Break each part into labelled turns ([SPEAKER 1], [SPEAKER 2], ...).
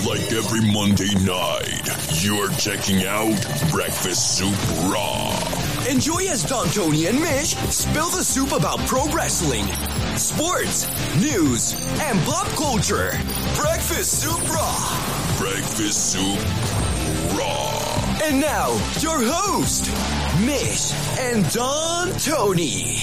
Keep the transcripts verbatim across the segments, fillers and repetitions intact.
[SPEAKER 1] Like every Monday night, you're checking out Breakfast Soup Raw.
[SPEAKER 2] Enjoy as Don, Tony, and Mish spill the soup about pro wrestling, sports, news, and pop culture. Breakfast Soup Raw.
[SPEAKER 1] Breakfast Soup Raw.
[SPEAKER 2] And now, your host, Mish and Don Tony.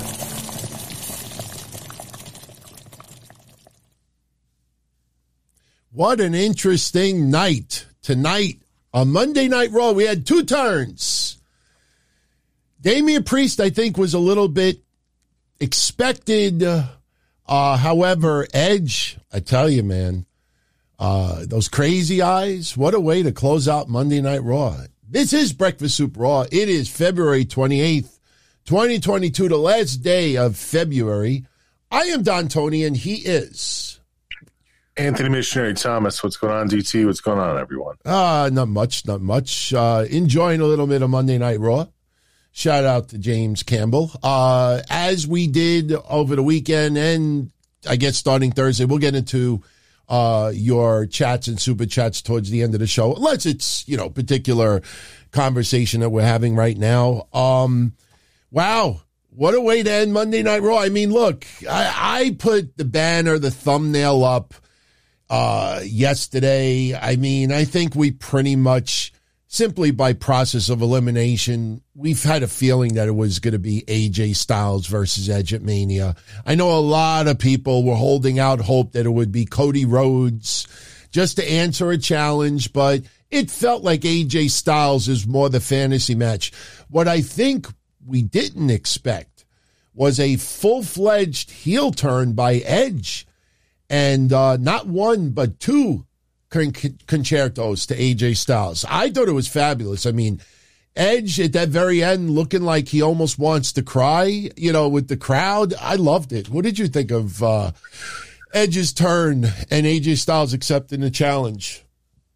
[SPEAKER 3] What an interesting night. Tonight, on Monday Night Raw, we had two turns. Damian Priest, I think, was a little bit expected. Uh, however, Edge, I tell you, man, uh, those crazy eyes, what a way to close out Monday Night Raw. This is Breakfast Soup Raw. It is February twenty-eighth, twenty twenty-two, the last day of February. I am Don Tony, and he is
[SPEAKER 4] Anthony Missionary Thomas. What's going on, D T? What's going on, everyone?
[SPEAKER 3] Uh, not much, not much. Uh, enjoying a little bit of Monday Night Raw. Shout out to James Campbell. Uh, as we did over the weekend and I guess starting Thursday, we'll get into uh, your chats and super chats towards the end of the show, unless it's, you know, particular conversation that we're having right now. Um, wow. What a way to end Monday Night Raw. I mean, look, I, I put the banner, the thumbnail up uh, yesterday. I mean, I think we pretty much, simply by process of elimination, we've had a feeling that it was going to be A J Styles versus Edge at Mania. I know a lot of people were holding out hope that it would be Cody Rhodes just to answer a challenge, but it felt like A J Styles is more the fantasy match. What I think we didn't expect was a full-fledged heel turn by Edge, and uh, not one but two con- concertos to A J Styles. I thought it was fabulous. I mean, Edge at that very end looking like he almost wants to cry, you know, with the crowd. I loved it. What did you think of uh, Edge's turn and A J Styles accepting the challenge?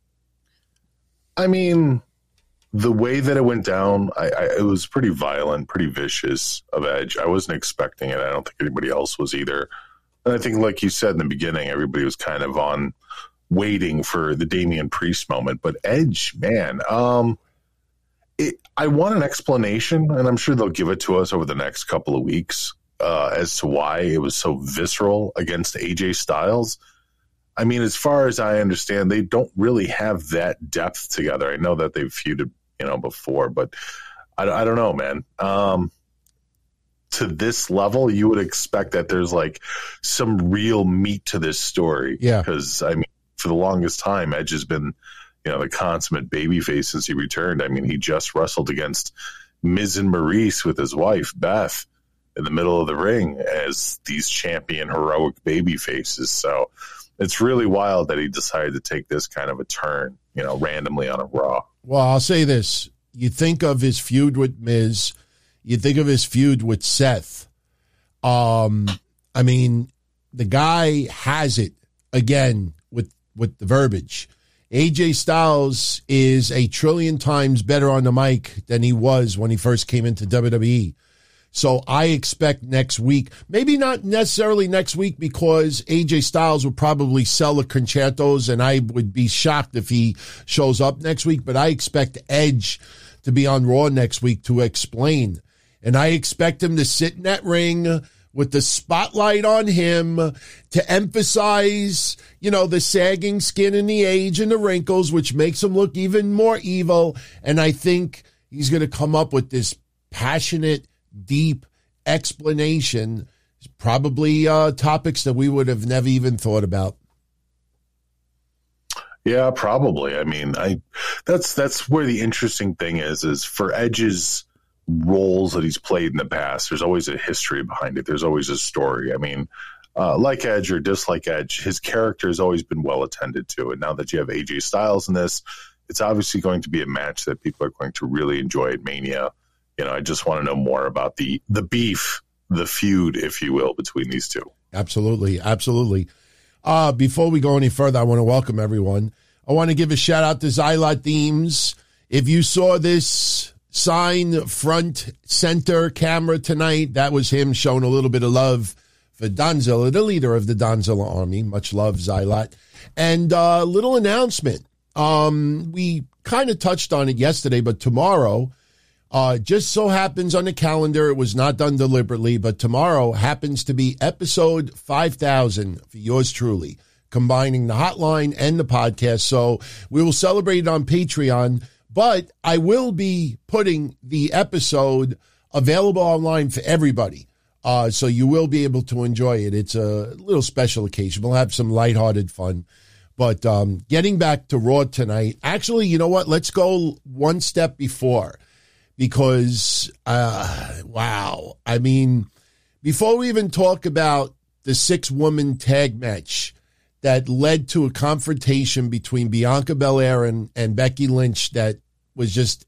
[SPEAKER 4] I mean, the way that it went down, I, I, it was pretty violent, pretty vicious of Edge. I wasn't expecting it. I don't think anybody else was either. And I think, like you said in the beginning, everybody was kind of on waiting for the Damian Priest moment. But Edge, man, um, it, I want an explanation, and I'm sure they'll give it to us over the next couple of weeks uh, as to why it was so visceral against A J Styles. I mean, as far as I understand, they don't really have that depth together. I know that they've feuded, you know, before, but I, I don't know, man. Um, to this level, you would expect that there's like some real meat to this story.
[SPEAKER 3] Yeah.
[SPEAKER 4] Because, I mean, for the longest time, Edge has been, you know, the consummate babyface since he returned. I mean, he just wrestled against Miz and Maurice with his wife, Beth, in the middle of the ring as these champion heroic baby faces. So it's really wild that he decided to take this kind of a turn, you know, randomly on a Raw.
[SPEAKER 3] Well, I'll say this. You think of his feud with Miz. You think of his feud with Seth. Um, I mean, the guy has it, again, with, with the verbiage. A J Styles is a trillion times better on the mic than he was when he first came into W W E. So I expect next week, maybe not necessarily next week because A J Styles would probably sell the concertos and I would be shocked if he shows up next week, but I expect Edge to be on Raw next week to explain. And I expect him to sit in that ring with the spotlight on him to emphasize, you know, the sagging skin and the age and the wrinkles, which makes him look even more evil. And I think he's going to come up with this passionate, deep explanation, probably uh, topics that we would have never even thought about.
[SPEAKER 4] Yeah, probably. I mean, I that's that's where the interesting thing is, is for Edge's roles that he's played in the past, there's always a history behind it. There's always a story. I mean, uh, like Edge or dislike Edge, his character has always been well attended to. And now that you have A J Styles in this, it's obviously going to be a match that people are going to really enjoy at Mania. You know, I just want to know more about the the beef, the feud, if you will, between these two.
[SPEAKER 3] Absolutely. Absolutely. Uh, before we go any further, I want to welcome everyone. I want to give a shout out to Xylot Themes. If you saw this sign front center camera tonight, that was him showing a little bit of love for Donzilla, the leader of the Donzilla Army. Much love, Xylot. And a uh, little announcement. Um, we kind of touched on it yesterday, but tomorrow, uh, just so happens on the calendar, it was not done deliberately, but tomorrow happens to be episode five thousand for yours truly, combining the hotline and the podcast. So we will celebrate it on Patreon, but I will be putting the episode available online for everybody. Uh, so you will be able to enjoy it. It's a little special occasion. We'll have some lighthearted fun. But um, getting back to Raw tonight, actually, you know what? Let's go one step before because, uh, wow. I mean, before we even talk about the six-woman tag match that led to a confrontation between Bianca Belair and, and Becky Lynch that was just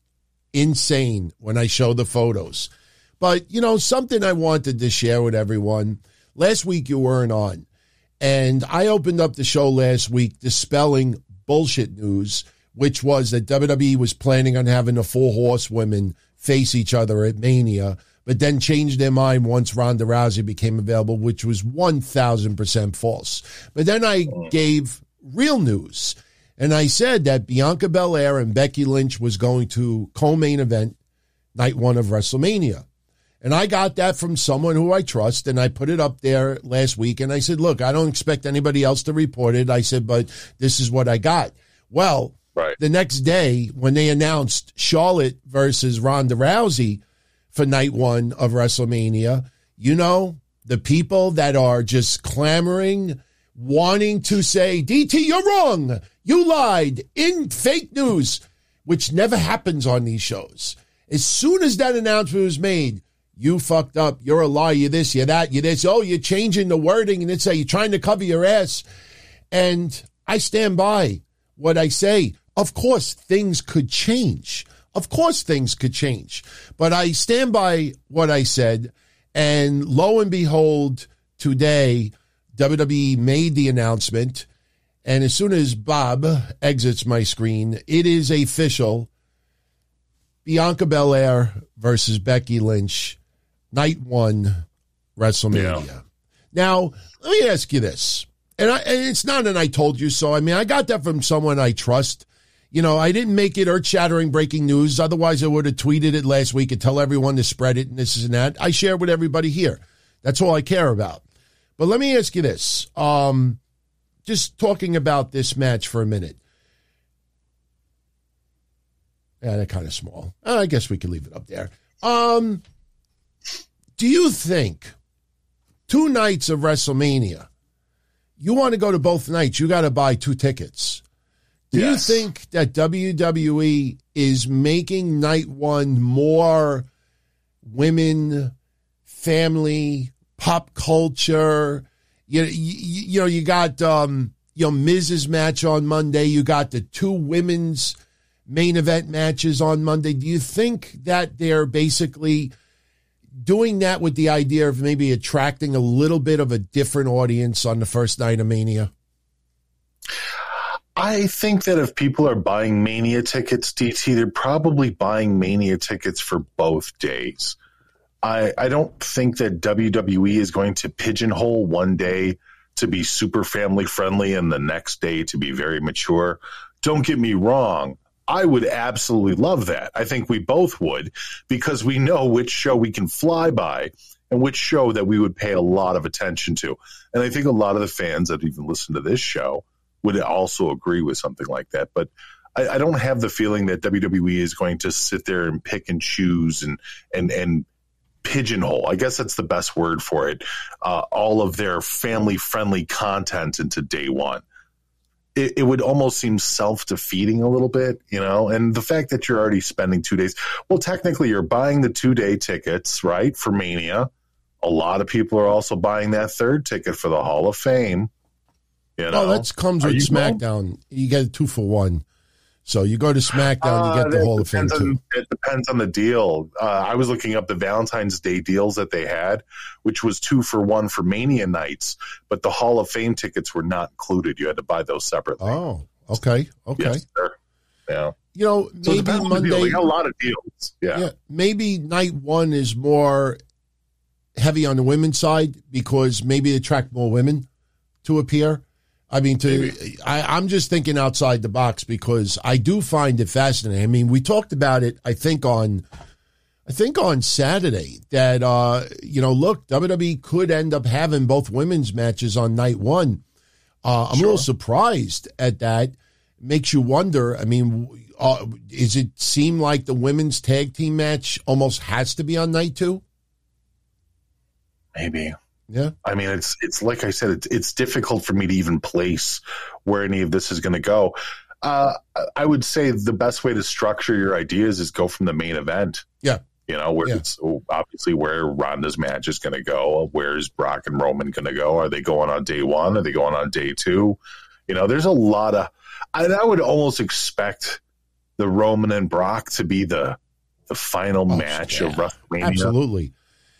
[SPEAKER 3] insane when I show the photos. But, you know, something I wanted to share with everyone. Last week you weren't on. And I opened up the show last week dispelling bullshit news, which was that W W E was planning on having the four horsewomen face each other at Mania, but then changed their mind once Ronda Rousey became available, which was one thousand percent false. But then I gave real news, and I said that Bianca Belair and Becky Lynch was going to co-main event night one of WrestleMania. And I got that from someone who I trust, and I put it up there last week, and I said, look, I don't expect anybody else to report it. I said, but this is what I got. Well, right. The next day, when they announced Charlotte versus Ronda Rousey for night one of WrestleMania, you know, the people that are just clamoring, wanting to say, D T, you're wrong. You lied in fake news, which never happens on these shows. As soon as that announcement was made, you fucked up. You're a liar. You're this, you're that, you're this. Oh, you're changing the wording, and it's a, you're trying to cover your ass. And I stand by what I say. Of course, things could change. Of course, things could change. But I stand by what I said. And lo and behold, today, W W E made the announcement. And as soon as Bob exits my screen, it is official. Bianca Belair versus Becky Lynch. Night one, WrestleMania. Yeah. Now, let me ask you this. And, I, and it's not an I told you so. I mean, I got that from someone I trust. You know, I didn't make it earth-shattering breaking news. Otherwise, I would have tweeted it last week and tell everyone to spread it and this and that. I share it with everybody here. That's all I care about. But let me ask you this. Um, just talking about this match for a minute. Yeah, they're kind of small. I guess we could leave it up there. Um, do you think two nights of WrestleMania, you want to go to both nights, you got to buy two tickets. Do yes. you think that W W E is making night one more women, family, pop culture? You, you, you know, you got um, you know Miz's match on Monday. You got the two women's main event matches on Monday. Do you think that they're basically doing that with the idea of maybe attracting a little bit of a different audience on the first night of Mania?
[SPEAKER 4] I think that if people are buying Mania tickets, D T, they're probably buying Mania tickets for both days. I, I don't think that W W E is going to pigeonhole one day to be super family friendly and the next day to be very mature. Don't get me wrong. I would absolutely love that. I think we both would, because we know which show we can fly by and which show that we would pay a lot of attention to. And I think a lot of the fans that even listen to this show would also agree with something like that. But I, I don't have the feeling that W W E is going to sit there and pick and choose and and and pigeonhole, I guess that's the best word for it, uh, all of their family-friendly content into day one. It, it would almost seem self-defeating a little bit, you know, and the fact that you're already spending two days, well, technically you're buying the two-day tickets, right, for Mania. A lot of people are also buying that third ticket for the Hall of Fame. You know?
[SPEAKER 3] Oh, that comes with SmackDown. Going? You get a two for one. So you go to SmackDown, you get the uh, Hall of Fame,
[SPEAKER 4] on,
[SPEAKER 3] too.
[SPEAKER 4] It depends on the deal. Uh, I was looking up the Valentine's Day deals that they had, which was two for one for Mania nights, but the Hall of Fame tickets were not included. You had to buy those separately.
[SPEAKER 3] Oh, okay, okay.
[SPEAKER 4] Yes, sir. Yeah.
[SPEAKER 3] You know,
[SPEAKER 4] so
[SPEAKER 3] maybe Monday.
[SPEAKER 4] They got a lot of deals. Yeah. yeah.
[SPEAKER 3] Maybe night one is more heavy on the women's side because maybe attract more women to appear. I mean, to I, I'm just thinking outside the box because I do find it fascinating. I mean, we talked about it, I think, on I think on Saturday that, uh, you know, look, W W E could end up having both women's matches on night one. Uh, I'm sure. a little surprised at that. Makes you wonder, I mean, uh, is it seem like the women's tag team match almost has to be on night two?
[SPEAKER 4] Maybe.
[SPEAKER 3] Yeah.
[SPEAKER 4] I mean, it's it's like I said, it's, it's difficult for me to even place where any of this is going to go. Uh, I would say the best way to structure your ideas is go from the main event.
[SPEAKER 3] Yeah.
[SPEAKER 4] You know, where
[SPEAKER 3] yeah.
[SPEAKER 4] it's obviously where Ronda's match is going to go. Where's Brock and Roman going to go? Are they going on day one? Are they going on day two? You know, there's a lot of, I, I would almost expect the Roman and Brock to be the the final oh, match yeah. of WrestleMania.
[SPEAKER 3] Absolutely.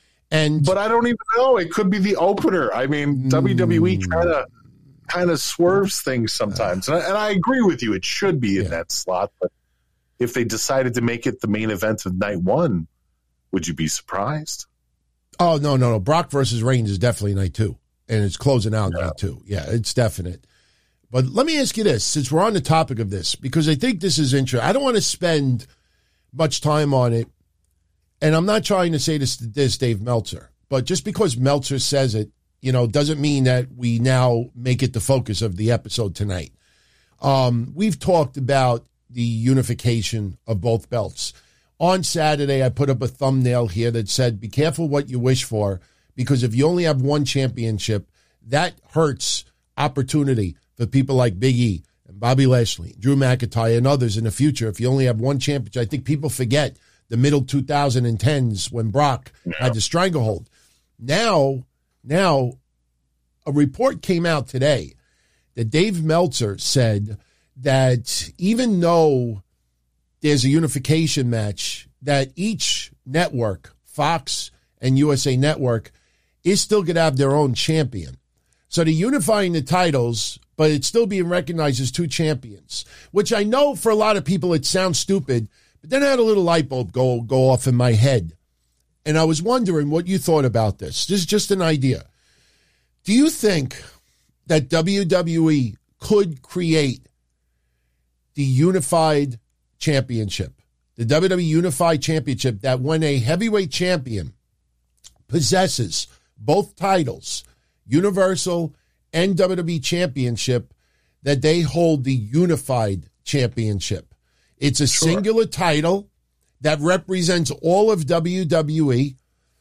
[SPEAKER 3] And
[SPEAKER 4] but I don't even know. It could be the opener. I mean, mm, W W E kind of kind of swerves things sometimes, uh, and, I, and I agree with you. It should be in yeah. that slot. But if they decided to make it the main event of night one, would you be surprised?
[SPEAKER 3] Oh no, no, no! Brock versus Reigns is definitely night two, and it's closing out yeah. night two. Yeah, it's definite. But let me ask you this, since we're on the topic of this, because I think this is interesting. I don't want to spend much time on it. And I'm not trying to say this to this Dave Meltzer, but just because Meltzer says it, you know, doesn't mean that we now make it the focus of the episode tonight. Um, we've talked about the unification of both belts. On Saturday, I put up a thumbnail here that said, be careful what you wish for, because if you only have one championship, that hurts opportunity for people like Big E and Bobby Lashley, Drew McIntyre, and others in the future. If you only have one championship, I think people forget the middle twenty tens when Brock yeah. had the stranglehold. Now, now, a report came out today that Dave Meltzer said that even though there's a unification match, that each network, Fox and U S A Network, is still going to have their own champion. So they're unifying the titles, but it's still being recognized as two champions, which I know for a lot of people it sounds stupid. But then I had a little light bulb go go off in my head, and I was wondering what you thought about this. This is just an idea. Do you think that W W E could create the unified championship, the W W E Unified Championship, that when a heavyweight champion possesses both titles, Universal and W W E Championship, that they hold the Unified Championship? It's a sure. singular title that represents all of W W E,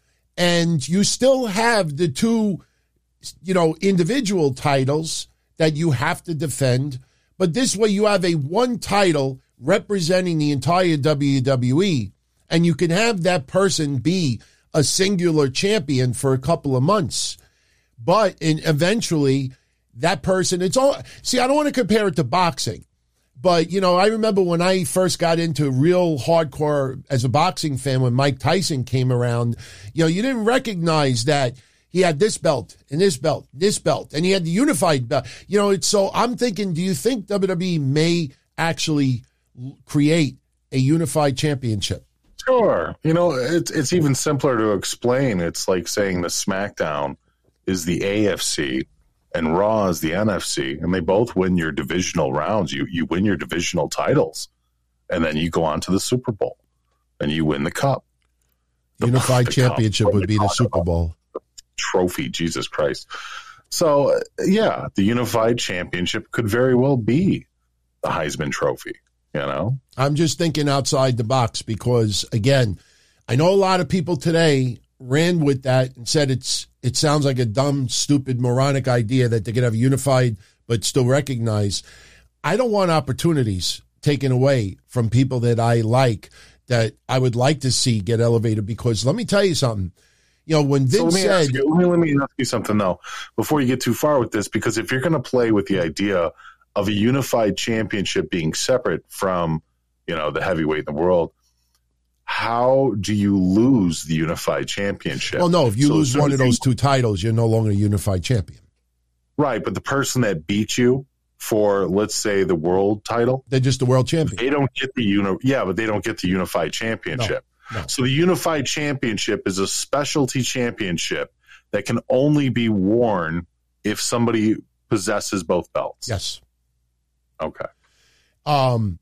[SPEAKER 3] and you still have the two, you know, individual titles that you have to defend, but this way you have a one title representing the entire W W E, and you can have that person be a singular champion for a couple of months, but in eventually that person, it's all, see, I don't want to compare it to boxing. But, you know, I remember when I first got into real hardcore as a boxing fan, when Mike Tyson came around, you know, you didn't recognize that he had this belt and this belt, this belt, and he had the unified belt. You know, it's so I'm thinking, do you think W W E may actually create a unified championship?
[SPEAKER 4] Sure. You know, it's, it's even simpler to explain. It's like saying the SmackDown is the A F C and Raw is the N F C, and they both win your divisional rounds. You you win your divisional titles, and then you go on to the Super Bowl, and you win the cup.
[SPEAKER 3] The, Unified the championship cup, would be the Super Bowl.
[SPEAKER 4] The trophy, Jesus Christ. So, uh, yeah, the Unified Championship could very well be the Heisman Trophy, you know?
[SPEAKER 3] I'm just thinking outside the box because, again, I know a lot of people today ran with that and said it's it sounds like a dumb, stupid, moronic idea that they could have unified but still recognize. I don't want opportunities taken away from people that I like, that I would like to see get elevated, because let me tell you something. You know, when Vince so said...
[SPEAKER 4] You, let, me, let me ask you something, though, before you get too far with this, because if you're going to play with the idea of a unified championship being separate from, you know, the heavyweight in the world, how do you lose the unified championship?
[SPEAKER 3] Well, no, if you so lose one of those two titles, you're no longer a unified champion.
[SPEAKER 4] Right, but the person that beat you for, let's say, the world title,
[SPEAKER 3] they're just the world champion.
[SPEAKER 4] They don't get the uni- yeah, but they don't get the unified championship.
[SPEAKER 3] No.
[SPEAKER 4] So the Unified Championship is a specialty championship that can only be worn if somebody possesses both belts.
[SPEAKER 3] Yes.
[SPEAKER 4] Okay.
[SPEAKER 3] Um,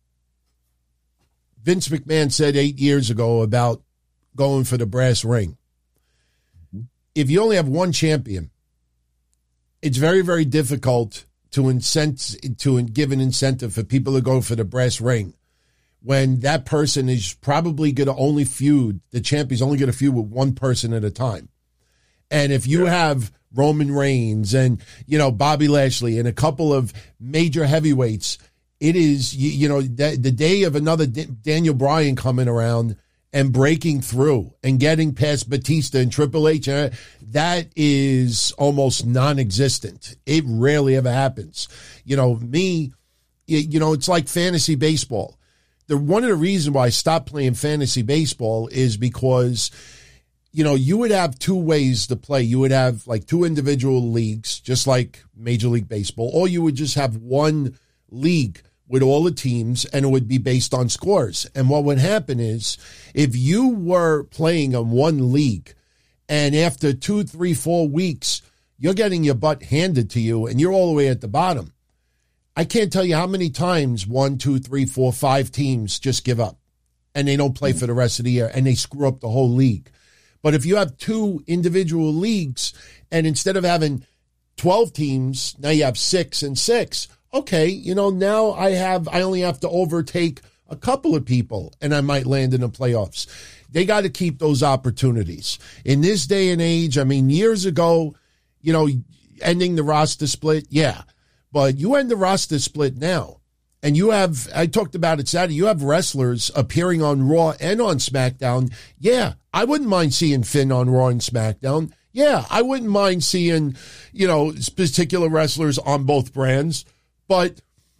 [SPEAKER 3] Vince McMahon said eight years ago about going for the brass ring. Mm-hmm. If you only have one champion, it's very, very difficult to incent to give an incentive for people to go for the brass ring when that person is probably going to only feud, the champion's only going to feud with one person at a time. And if you yeah. have Roman Reigns and, you know, Bobby Lashley and a couple of major heavyweights, it is, you, you know, the, the day of another D- Daniel Bryan coming around and breaking through and getting past Batista and Triple H, uh, that is almost non-existent. It rarely ever happens. You know, me, you, you know, it's like fantasy baseball. The, one of the reasons why I stopped playing fantasy baseball is because, you know, you would have two ways to play. You would have like two individual leagues, just like Major League Baseball, or you would just have one league with all the teams, and it would be based on scores. And what would happen is if you were playing in one league and after two, three, four weeks, you're getting your butt handed to you and you're all the way at the bottom. I can't tell you how many times one, two, three, four, five teams just give up and they don't play for the rest of the year and they screw up the whole league. But if you have two individual leagues and instead of having twelve teams, now you have six and six, okay, you know, now I have, I only have to overtake a couple of people and I might land in the playoffs. They got to keep those opportunities. In this day and age, I mean, years ago, you know, ending the roster split, yeah. But you end the roster split now. And you have, I talked about it Saturday, you have wrestlers appearing on Raw and on SmackDown. Yeah, I wouldn't mind seeing Finn on Raw and SmackDown. Yeah, I wouldn't mind seeing, you know, particular wrestlers on both brands. But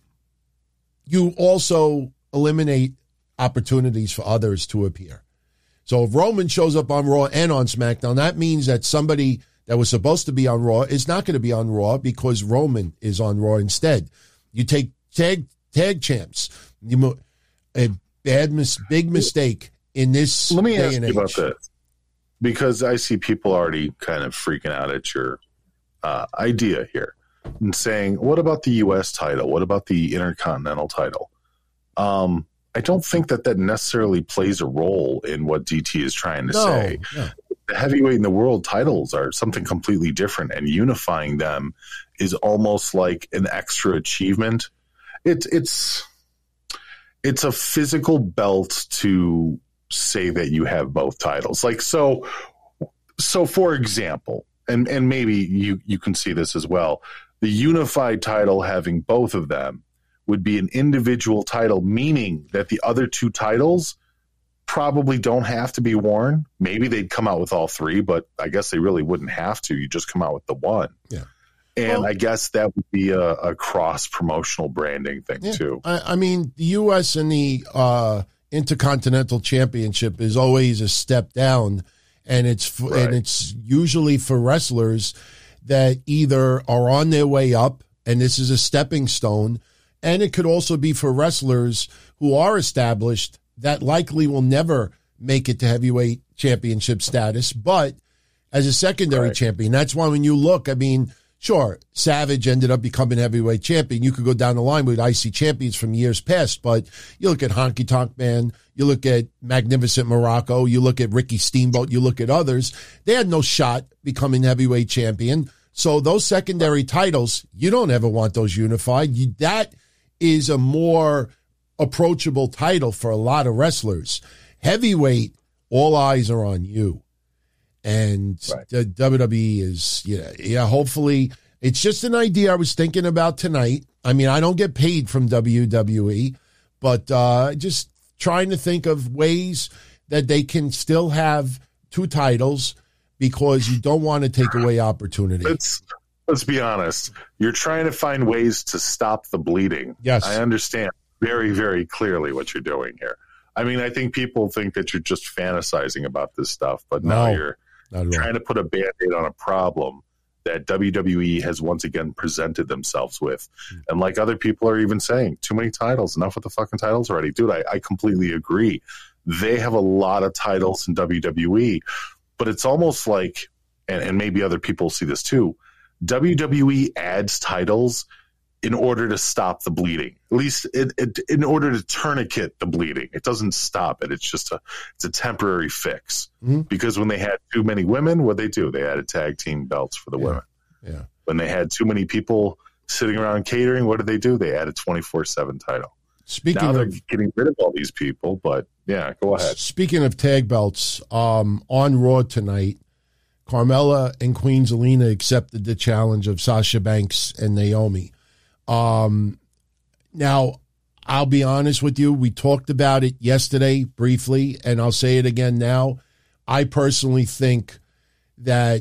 [SPEAKER 3] you also eliminate opportunities for others to appear. So if Roman shows up on Raw and on SmackDown, that means that somebody that was supposed to be on Raw is not going to be on Raw because Roman is on Raw instead. You take tag tag champs. You, a bad, mis, big mistake in this
[SPEAKER 4] Let me
[SPEAKER 3] day
[SPEAKER 4] ask
[SPEAKER 3] and
[SPEAKER 4] you
[SPEAKER 3] age.
[SPEAKER 4] about this, because I see people already kind of freaking out at your uh, idea here and saying, what about the U S title? What about the Intercontinental title? Um, I don't think that that necessarily plays a role in what D T is trying to
[SPEAKER 3] no,
[SPEAKER 4] say.
[SPEAKER 3] No.
[SPEAKER 4] The heavyweight and the world titles are something completely different, and unifying them is almost like an extra achievement. It's it's it's a physical belt to say that you have both titles. Like so, so for example, and and maybe you you can see this as well. The unified title having both of them would be an individual title, meaning that the other two titles probably don't have to be worn. Maybe they'd come out with all three, but I guess they really wouldn't have to. You just come out with the one.
[SPEAKER 3] Yeah.
[SPEAKER 4] And
[SPEAKER 3] well,
[SPEAKER 4] I guess that would be a, a cross-promotional branding thing,
[SPEAKER 3] yeah,
[SPEAKER 4] too.
[SPEAKER 3] I, I mean, the U S and the uh, Intercontinental Championship is always a step down, and it's for,
[SPEAKER 4] Right.
[SPEAKER 3] and it's usually for wrestlers that either are on their way up, and this is a stepping stone, and it could also be for wrestlers who are established that likely will never make it to heavyweight championship status, but as a secondary
[SPEAKER 4] Right.
[SPEAKER 3] champion. That's why when you look, I mean, sure, Savage ended up becoming heavyweight champion. You could go down the line with I C champions from years past, but you look at Honky Tonk Man, you look at Magnificent Morocco, you look at Ricky Steamboat, you look at others, they had no shot becoming heavyweight champion. So those secondary titles, you don't ever want those unified. You, that is a more approachable title for a lot of wrestlers. Heavyweight, all eyes are on you. And
[SPEAKER 4] Right.
[SPEAKER 3] the W W E is, yeah, yeah, hopefully it's just an idea I was thinking about tonight. I mean, I don't get paid from W W E, but uh, just trying to think of ways that they can still have two titles because you don't want to take away opportunity.
[SPEAKER 4] Let's, let's be honest. You're trying to find ways to stop the bleeding.
[SPEAKER 3] Yes.
[SPEAKER 4] I understand very, very clearly what you're doing here. I mean, I think people think that you're just fantasizing about this stuff, but now
[SPEAKER 3] No.
[SPEAKER 4] you're
[SPEAKER 3] Not at all.
[SPEAKER 4] trying to put a Band-Aid on a problem that W W E has once again presented themselves with. And like other people are even saying, too many titles, enough with the fucking titles already. Dude, I, I completely agree they have a lot of titles in W W E, but it's almost like, and, and maybe other people see this too, W W E adds titles in order to stop the bleeding, at least it, it, in order to tourniquet the bleeding. It doesn't stop it. It's just a, it's a temporary fix. Mm-hmm. Because when they had too many women, what they do? They added tag team belts for the
[SPEAKER 3] yeah.
[SPEAKER 4] women.
[SPEAKER 3] Yeah.
[SPEAKER 4] When they had too many people sitting around catering, what did they do? They added twenty-four seven title.
[SPEAKER 3] Speaking
[SPEAKER 4] now
[SPEAKER 3] of
[SPEAKER 4] they're getting rid of all these people, but yeah, go ahead.
[SPEAKER 3] Speaking of tag belts, um, on Raw tonight, Carmella and Queen Zelina accepted the challenge of Sasha Banks and Naomi. Um, now, I'll be honest with you. We talked about it yesterday briefly, and I'll say it again now. I personally think that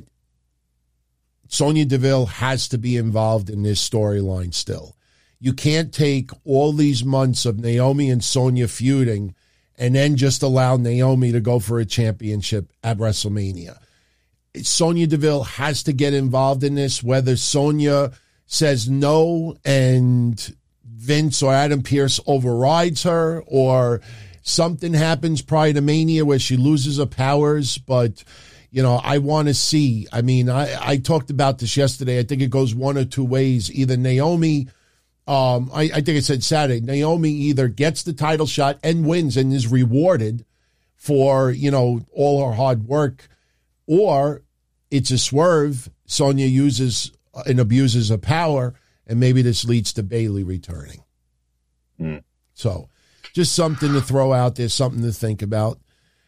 [SPEAKER 3] Sonya Deville has to be involved in this storyline still. You can't take all these months of Naomi and Sonya feuding and then just allow Naomi to go for a championship at WrestleMania. Sonya Deville has to get involved in this, whether Sonya says no and Vince or Adam Pearce overrides her, or something happens prior to Mania where she loses her powers. But, you know, I want to see. I mean, I, I talked about this yesterday. I think it goes one or two ways. Either Naomi, um, I, I think I said Saturday, Naomi either gets the title shot and wins and is rewarded for, you know, all her hard work, or it's a swerve. Sonya uses and abuses her power, and maybe this leads to Bayley returning. Mm. So just something to throw out there, something to think about.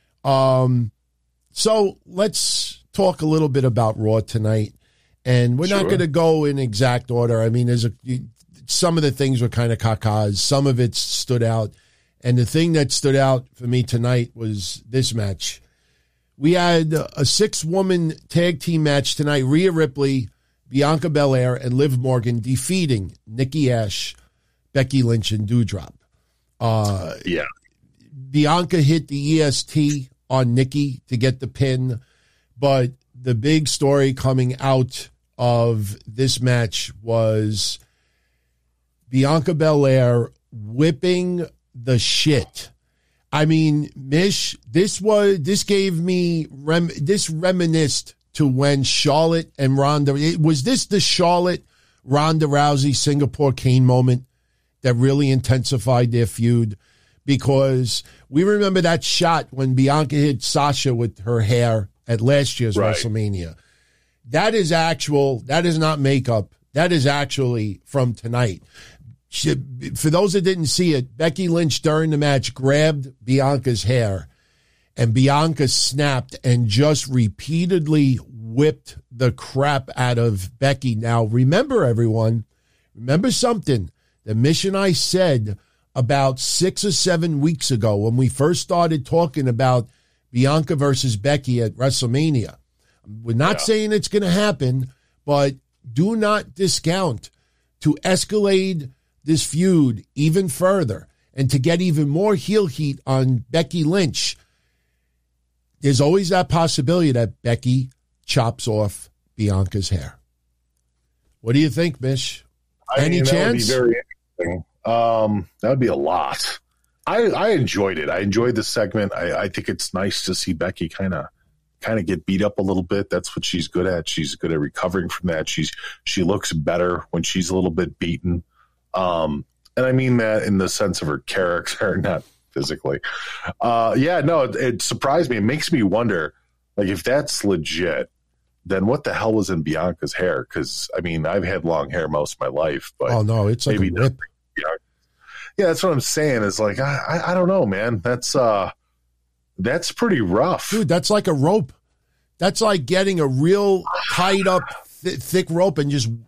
[SPEAKER 3] Um, so let's talk a little bit about Raw tonight, and we're sure. not going to go in exact order. I mean, there's a, some of the things were kind of cacas, some of it stood out, and the thing that stood out for me tonight was this match. We had a six-woman tag team match tonight. Rhea Ripley, Bianca Belair, and Liv Morgan defeating Nikki Ash, Becky Lynch, and Doudrop. Uh,
[SPEAKER 4] yeah.
[SPEAKER 3] Bianca hit the E S T on Nikki to get the pin, but the big story coming out of this match was Bianca Belair whipping the shit. I mean, Mish, this was this gave me rem, this reminisced to when Charlotte and Ronda. It, was this the Charlotte Ronda Rousey Singapore Kane moment that really intensified their feud? Because we remember that shot when Bianca hit Sasha with her hair at last year's right. WrestleMania. That is actual. That is not makeup. That is actually from tonight. She, for those that didn't see it, Becky Lynch during the match grabbed Bianca's hair, and Bianca snapped and just repeatedly whipped the crap out of Becky. Now, remember, everyone, remember something that Mish and I said about six or seven weeks ago when we first started talking about Bianca versus Becky at WrestleMania. We're not yeah. saying it's going to happen, but do not discount to escalate this feud even further and to get even more heel heat on Becky Lynch. There's always that possibility that Becky chops off Bianca's hair. What do you think, Mish?
[SPEAKER 4] I
[SPEAKER 3] Any
[SPEAKER 4] mean,
[SPEAKER 3] chance?
[SPEAKER 4] That would be very interesting. Um, that would be a lot. I, I enjoyed it. I enjoyed the segment. I, I think it's nice to see Becky kind of kind of get beat up a little bit. That's what she's good at. She's good at recovering from that. She's she looks better when she's a little bit beaten. Um, and I mean that in the sense of her character, not physically. Uh, yeah, no, it, it surprised me. It makes me wonder, like, if that's legit, then what the hell was in Bianca's hair? Because, I mean, I've had long hair most of my life. But
[SPEAKER 3] oh, no, it's like maybe a whip.
[SPEAKER 4] Yeah, that's what I'm saying. Is like, I, I, I don't know, man. That's uh, that's pretty rough.
[SPEAKER 3] Dude, that's like a rope. That's like getting a real tied up th- thick rope and just,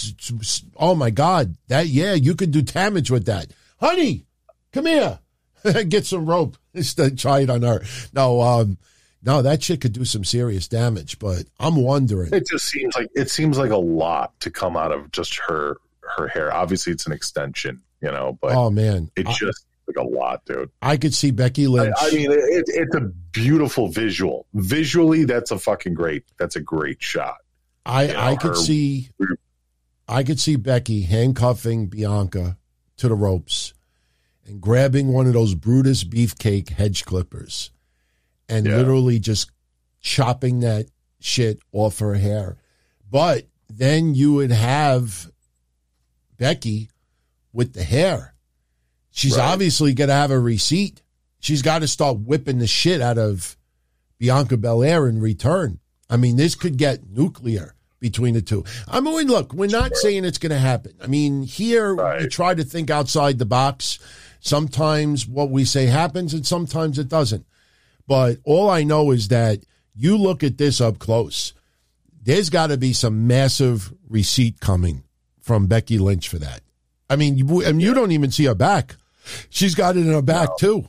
[SPEAKER 3] oh my God, that, yeah, you could do damage with that. Honey, come here. Get some rope. Just try it on her. No, um, no, that shit could do some serious damage, but I'm wondering.
[SPEAKER 4] It just seems like, it seems like a lot to come out of just her, her hair. Obviously it's an extension, you know, but
[SPEAKER 3] oh man,
[SPEAKER 4] it's
[SPEAKER 3] I,
[SPEAKER 4] just like a lot, dude.
[SPEAKER 3] I could see Becky Lynch.
[SPEAKER 4] I, I mean, it, it's a beautiful visual. Visually, that's a fucking great, that's a great shot.
[SPEAKER 3] I,
[SPEAKER 4] you know,
[SPEAKER 3] I could
[SPEAKER 4] her,
[SPEAKER 3] see, I could see Becky handcuffing Bianca to the ropes and grabbing one of those Brutus Beefcake hedge clippers and
[SPEAKER 4] Yeah.
[SPEAKER 3] literally just chopping that shit off her hair. But then you would have Becky with the hair. She's
[SPEAKER 4] Right.
[SPEAKER 3] obviously going to have a receipt. She's got to start whipping the shit out of Bianca Belair in return. I mean, this could get nuclear between the two. I mean, look, we're not
[SPEAKER 4] Sure.
[SPEAKER 3] saying it's going to happen. I mean, here we
[SPEAKER 4] Right.
[SPEAKER 3] try to think outside the box. Sometimes what we say happens and sometimes it doesn't. But all I know is that you look at this up close. There's got to be some massive receipt coming from Becky Lynch for that. I mean, you, and you don't even see her back. She's got it in her back,
[SPEAKER 4] No.
[SPEAKER 3] too.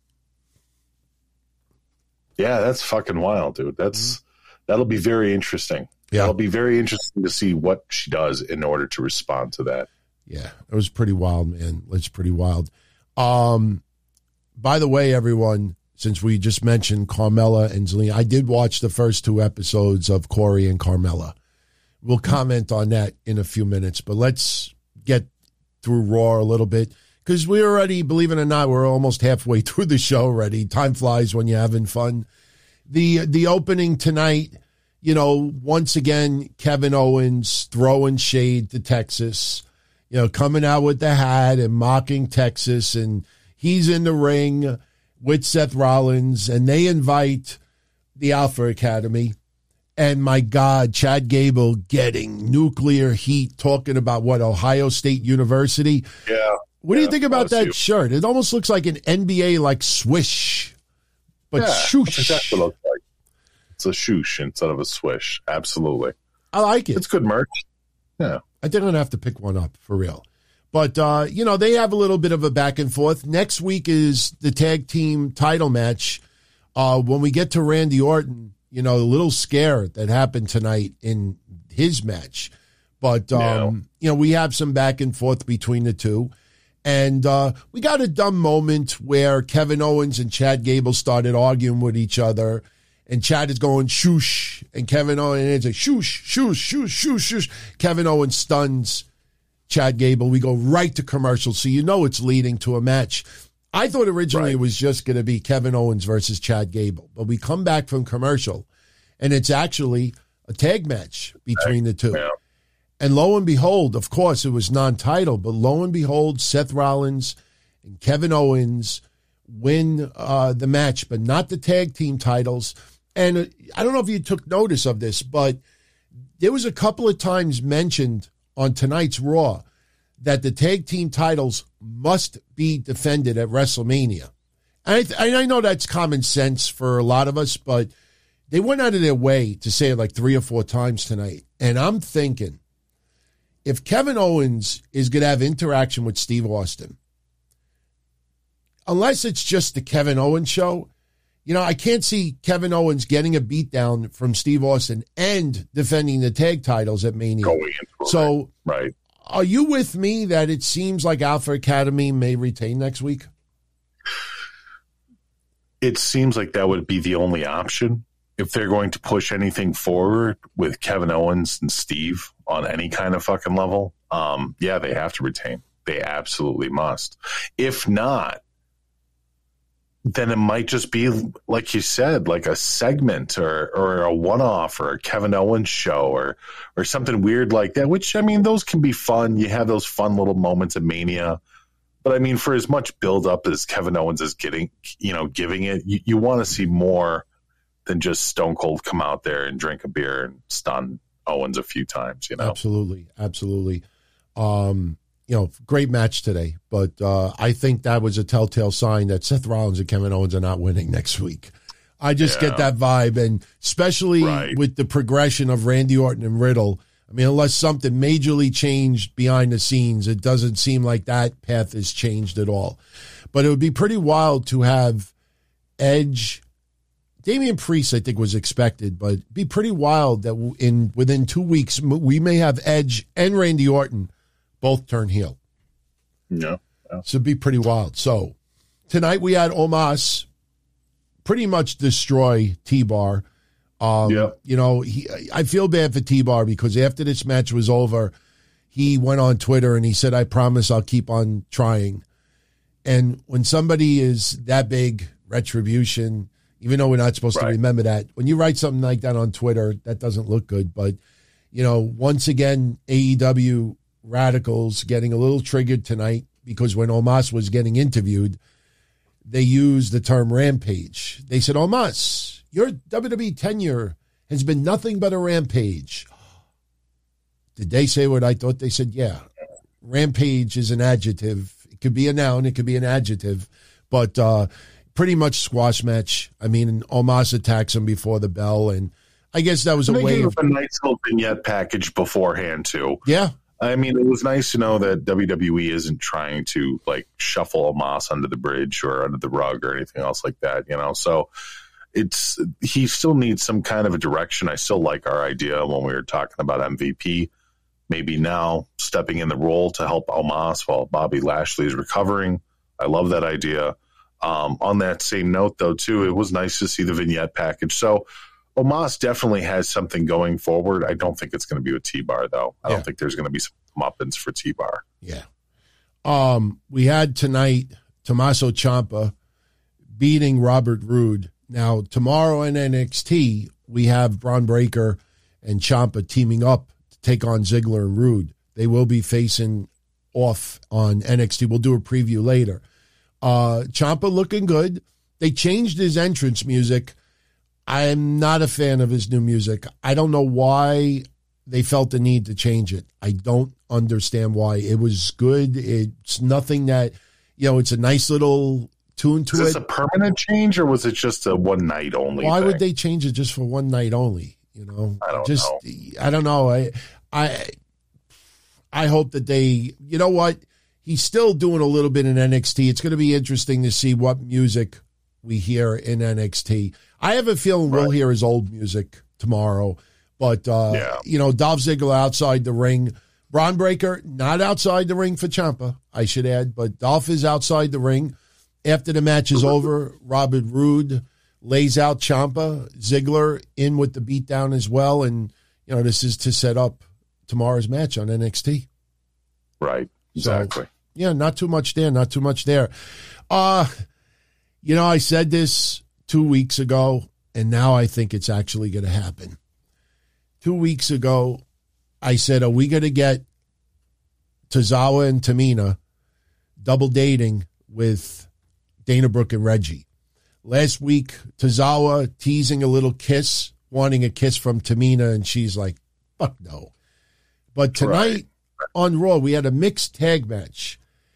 [SPEAKER 4] Yeah, that's fucking wild, dude. That's that'll be very interesting.
[SPEAKER 3] Yeah.
[SPEAKER 4] That'll be very interesting to see what she does in order to respond to that.
[SPEAKER 3] Yeah, it was pretty wild, man. It's pretty wild. Um, by the way, everyone, since we just mentioned Carmella and Zelina, I did watch the first two episodes of Corey and Carmella. We'll comment on that in a few minutes, but let's get through Raw a little bit because we're already, believe it or not, we're almost halfway through the show already. Time flies when you're having fun. The the opening tonight, you know, once again, Kevin Owens throwing shade to Texas, you know, coming out with the hat and mocking Texas, and he's in the ring with Seth Rollins, and they invite the Alpha Academy. And my God, Chad Gable getting nuclear heat, talking about what, Ohio State University?
[SPEAKER 4] Yeah.
[SPEAKER 3] What do you
[SPEAKER 4] Yeah,
[SPEAKER 3] think about
[SPEAKER 4] O S U.
[SPEAKER 3] that shirt? It almost looks like an N B A like swish, but
[SPEAKER 4] Yeah,
[SPEAKER 3] shoosh.
[SPEAKER 4] that's exactly what it looks like. It's a shoosh instead of a swish. Absolutely.
[SPEAKER 3] I like it.
[SPEAKER 4] It's good merch. Yeah.
[SPEAKER 3] I think I'm going to have to pick one up for real. But, uh, you know, they have a little bit of a back and forth. Next week is the tag team title match. Uh, when we get to Randy Orton, you know, a little scare that happened tonight in his match. But, um,
[SPEAKER 4] Yeah.
[SPEAKER 3] you know, we have some back and forth between the two. And uh, we got a dumb moment where Kevin Owens and Chad Gable started arguing with each other. And Chad is going, shoosh. And Kevin Owens is like, shoosh, shoosh, shoosh, shoosh, shoosh. Kevin Owens stuns Chad Gable. We go right to commercial. So you know it's leading to a match. I thought originally
[SPEAKER 4] Right.
[SPEAKER 3] it was just going to be Kevin Owens versus Chad Gable. But we come back from commercial, and it's actually a tag match between the two.
[SPEAKER 4] Yeah.
[SPEAKER 3] And lo and behold, of course, it was non-title, but lo and behold, Seth Rollins and Kevin Owens win uh, the match, but not the tag team titles. And uh, I don't know if you took notice of this, but there was a couple of times mentioned on tonight's Raw that the tag team titles must be defended at WrestleMania. And I, th- and I know that's common sense for a lot of us, but they went out of their way to say it like three or four times tonight. And I'm thinking, if Kevin Owens is going to have interaction with Steve Austin, unless it's just the Kevin Owens show, you know, I can't see Kevin Owens getting a beatdown from Steve Austin and defending the tag titles at Mania.
[SPEAKER 4] Going into it.
[SPEAKER 3] So
[SPEAKER 4] Right.
[SPEAKER 3] are you with me that it seems like Alpha Academy may retain next week?
[SPEAKER 4] It seems like that would be the only option if they're going to push anything forward with Kevin Owens and Steve on any kind of fucking level. Um, yeah, they have to retain. They absolutely must. If not, then it might just be, like you said, like a segment or, or a one-off or a Kevin Owens show or or something weird like that, which, I mean, those can be fun. You have those fun little moments of Mania. But, I mean, for as much build-up as Kevin Owens is getting, you know, giving it, you, you want to see more than just Stone Cold come out there and drink a beer and stun Owens a few times, you know?
[SPEAKER 3] Absolutely. Absolutely. Um, you know, great match today, but uh, I think that was a telltale sign that Seth Rollins and Kevin Owens are not winning next week. I just
[SPEAKER 4] Yeah.
[SPEAKER 3] get that vibe, and especially
[SPEAKER 4] Right.
[SPEAKER 3] with the progression of Randy Orton and Riddle. I mean, unless something majorly changed behind the scenes, it doesn't seem like that path has changed at all. But it would be pretty wild to have Edge. Damian Priest, I think, was expected, but it'd be pretty wild that in within two weeks we may have Edge and Randy Orton both turn heel.
[SPEAKER 4] Yeah. yeah.
[SPEAKER 3] So it'd be pretty wild. So tonight we had Omos pretty much destroy T-Bar. Um,
[SPEAKER 4] Yep.
[SPEAKER 3] You know, he, I feel bad for T-Bar because after this match was over, he went on Twitter and he said, I promise I'll keep on trying. And when somebody is that big, Retribution, even though we're not supposed right. to remember that, when you write something like that on Twitter, that doesn't look good. But, you know, once again, A E W radicals getting a little triggered tonight because when Omos was getting interviewed, they used the term rampage. They said, Omos, your W W E tenure has been nothing but a rampage. Did they say what I thought they said? Yeah. Rampage is an adjective. It could be a noun. It could be an adjective. But uh, pretty much squash match. I mean, Omos attacks him before the bell. And I guess that was a
[SPEAKER 4] they
[SPEAKER 3] way
[SPEAKER 4] gave
[SPEAKER 3] of...
[SPEAKER 4] a nice little vignette package beforehand, too.
[SPEAKER 3] Yeah.
[SPEAKER 4] I mean, it was nice to know that W W E isn't trying to, like, shuffle Omos under the bridge or under the rug or anything else like that, you know? So it's he still needs some kind of a direction. I still like our idea when we were talking about M V P. Maybe now stepping in the role to help Omos while Bobby Lashley is recovering. I love that idea. Um, on that same note, though, too, it was nice to see the vignette package. So Omos definitely has something going forward. I don't think it's going to be with T-Bar, though. I yeah. don't think there's going to be some muffins for T-Bar.
[SPEAKER 3] Yeah. Um, we had tonight Tommaso Ciampa beating Robert Roode. Now, tomorrow in N X T, we have Braun Breaker and Ciampa teaming up to take on Ziggler and Roode. They will be facing off on N X T. We'll do a preview later. Uh, Ciampa looking good. They changed his entrance music. I'm not a fan of his new music. I don't know why they felt the need to change it. I don't understand why. It was good. It's nothing that, you know, it's a nice little tune to it.
[SPEAKER 4] Is this a permanent change or was it just a one night only
[SPEAKER 3] Why
[SPEAKER 4] thing?
[SPEAKER 3] would they change it just for one night only? You know,
[SPEAKER 4] I don't
[SPEAKER 3] just,
[SPEAKER 4] know.
[SPEAKER 3] I don't know. I, I, I hope that they, you know what? He's still doing a little bit in N X T. It's going to be interesting to see what music we hear in N X T. I have a feeling right. we'll hear his old music tomorrow. But, uh, yeah. you know, Dolph Ziggler outside the ring. Braun Breaker, not outside the ring for Ciampa, I should add. But Dolph is outside the ring. After the match is over, Robert Roode lays out Ciampa. Ziggler in with the beatdown as well. And, you know, this is to set up tomorrow's match on N X T.
[SPEAKER 4] Right. Exactly.
[SPEAKER 3] So, yeah, not too much there. Not too much there. Uh, you know, I said this two weeks ago, and now I think it's actually going to happen. Two weeks ago, I said, are we going to get Tozawa and Tamina double dating with Dana Brooke and Reggie? Last week, Tozawa teasing a little kiss, wanting a kiss from Tamina, and she's like, fuck no. But tonight right. on Raw, we had a mixed tag match,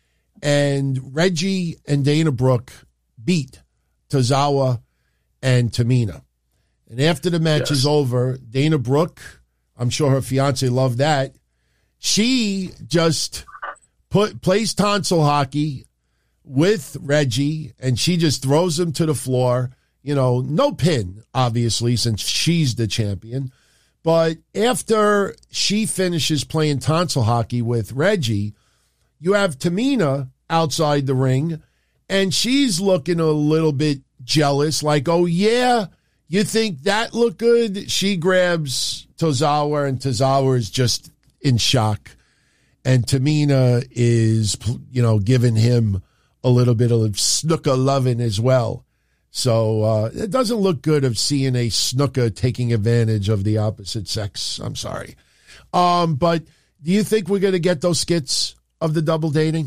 [SPEAKER 3] and Reggie and Dana Brooke beat Tozawa and Tamina. And after the match yes. is over, Dana Brooke, I'm sure her fiance loved that, she just put plays tonsil hockey with Reggie, and she just throws him to the floor. You know, no pin, obviously, since she's the champion. But after she finishes playing tonsil hockey with Reggie, you have Tamina outside the ring, and she's looking a little bit jealous, like, oh, yeah, you think that looked good? She grabs Tozawa, and Tozawa is just in shock. And Tamina is, you know, giving him a little bit of snooker loving as well. So uh, it doesn't look good of seeing a snooker taking advantage of the opposite sex. I'm sorry. Um, but do you think we're going to get those skits of the double dating?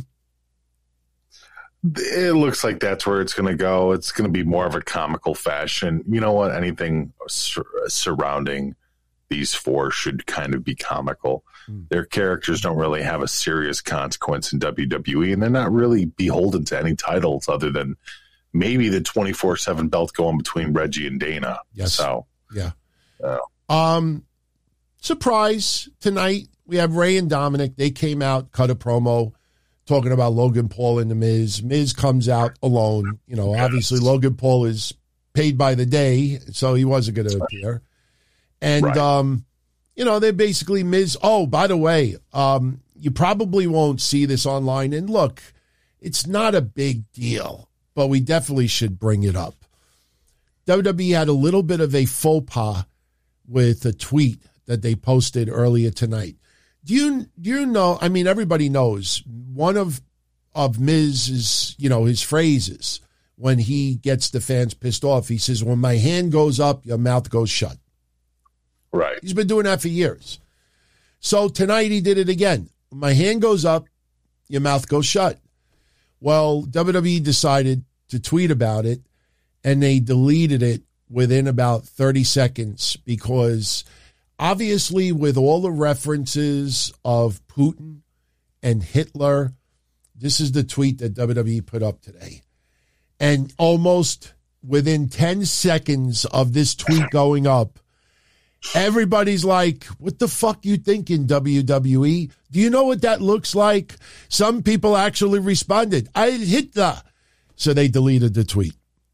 [SPEAKER 4] It looks like that's where it's going to go. It's going to be more of a comical fashion. You know what? Anything sur- surrounding these four should kind of be comical. Mm. Their characters don't really have a serious consequence in W W E, and they're not really beholden to any titles other than maybe the twenty-four seven belt going between Reggie and Dana.
[SPEAKER 3] Yes.
[SPEAKER 4] So,
[SPEAKER 3] yeah.
[SPEAKER 4] Uh,
[SPEAKER 3] um, surprise tonight. We have Ray and Dominic. They came out, cut a promo talking about Logan Paul and The Miz. Miz comes out alone. You know, obviously Logan Paul is paid by the day, so he wasn't going to appear. And, right. um, you know, they basically Miz. Oh, by the way, um, you probably won't see this online. And look, it's not a big deal, but we definitely should bring it up. W W E had a little bit of a faux pas with a tweet that they posted earlier tonight. Do you, do you know, I mean, everybody knows one of of Miz's, you know, his phrases when he gets the fans pissed off. He says, when my hand goes up, your mouth goes shut.
[SPEAKER 4] Right.
[SPEAKER 3] He's been doing that for years. So tonight he did it again. When my hand goes up, your mouth goes shut. Well, W W E decided to tweet about it, and they deleted it within about thirty seconds because obviously with all the references of Putin and Hitler, this is the tweet that W W E put up today. And almost within ten seconds of this tweet going up, everybody's like, what the fuck you thinking, W W E? Do you know what that looks like? Some people actually responded, I hit the... So they deleted the tweet.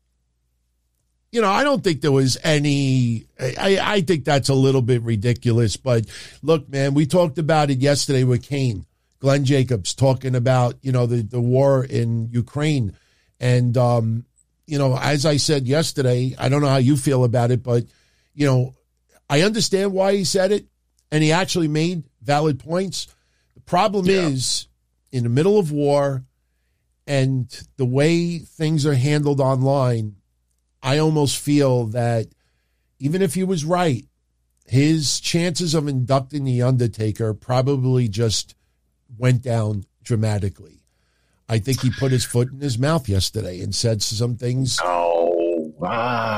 [SPEAKER 3] You know, I don't think there was any... I, I think that's a little bit ridiculous. But look, man, we talked about it yesterday with Kane. Glenn Jacobs talking about, you know, the, the war in Ukraine. And, um, you know, as I said yesterday, I don't know how you feel about it, but, you know, I understand why he said it, and he actually made valid points. The problem yeah. is, in the middle of war and the way things are handled online, I almost feel that even if he was right, his chances of inducting The Undertaker probably just went down dramatically. I think he put his foot in his mouth yesterday and said some things.
[SPEAKER 4] Oh, uh,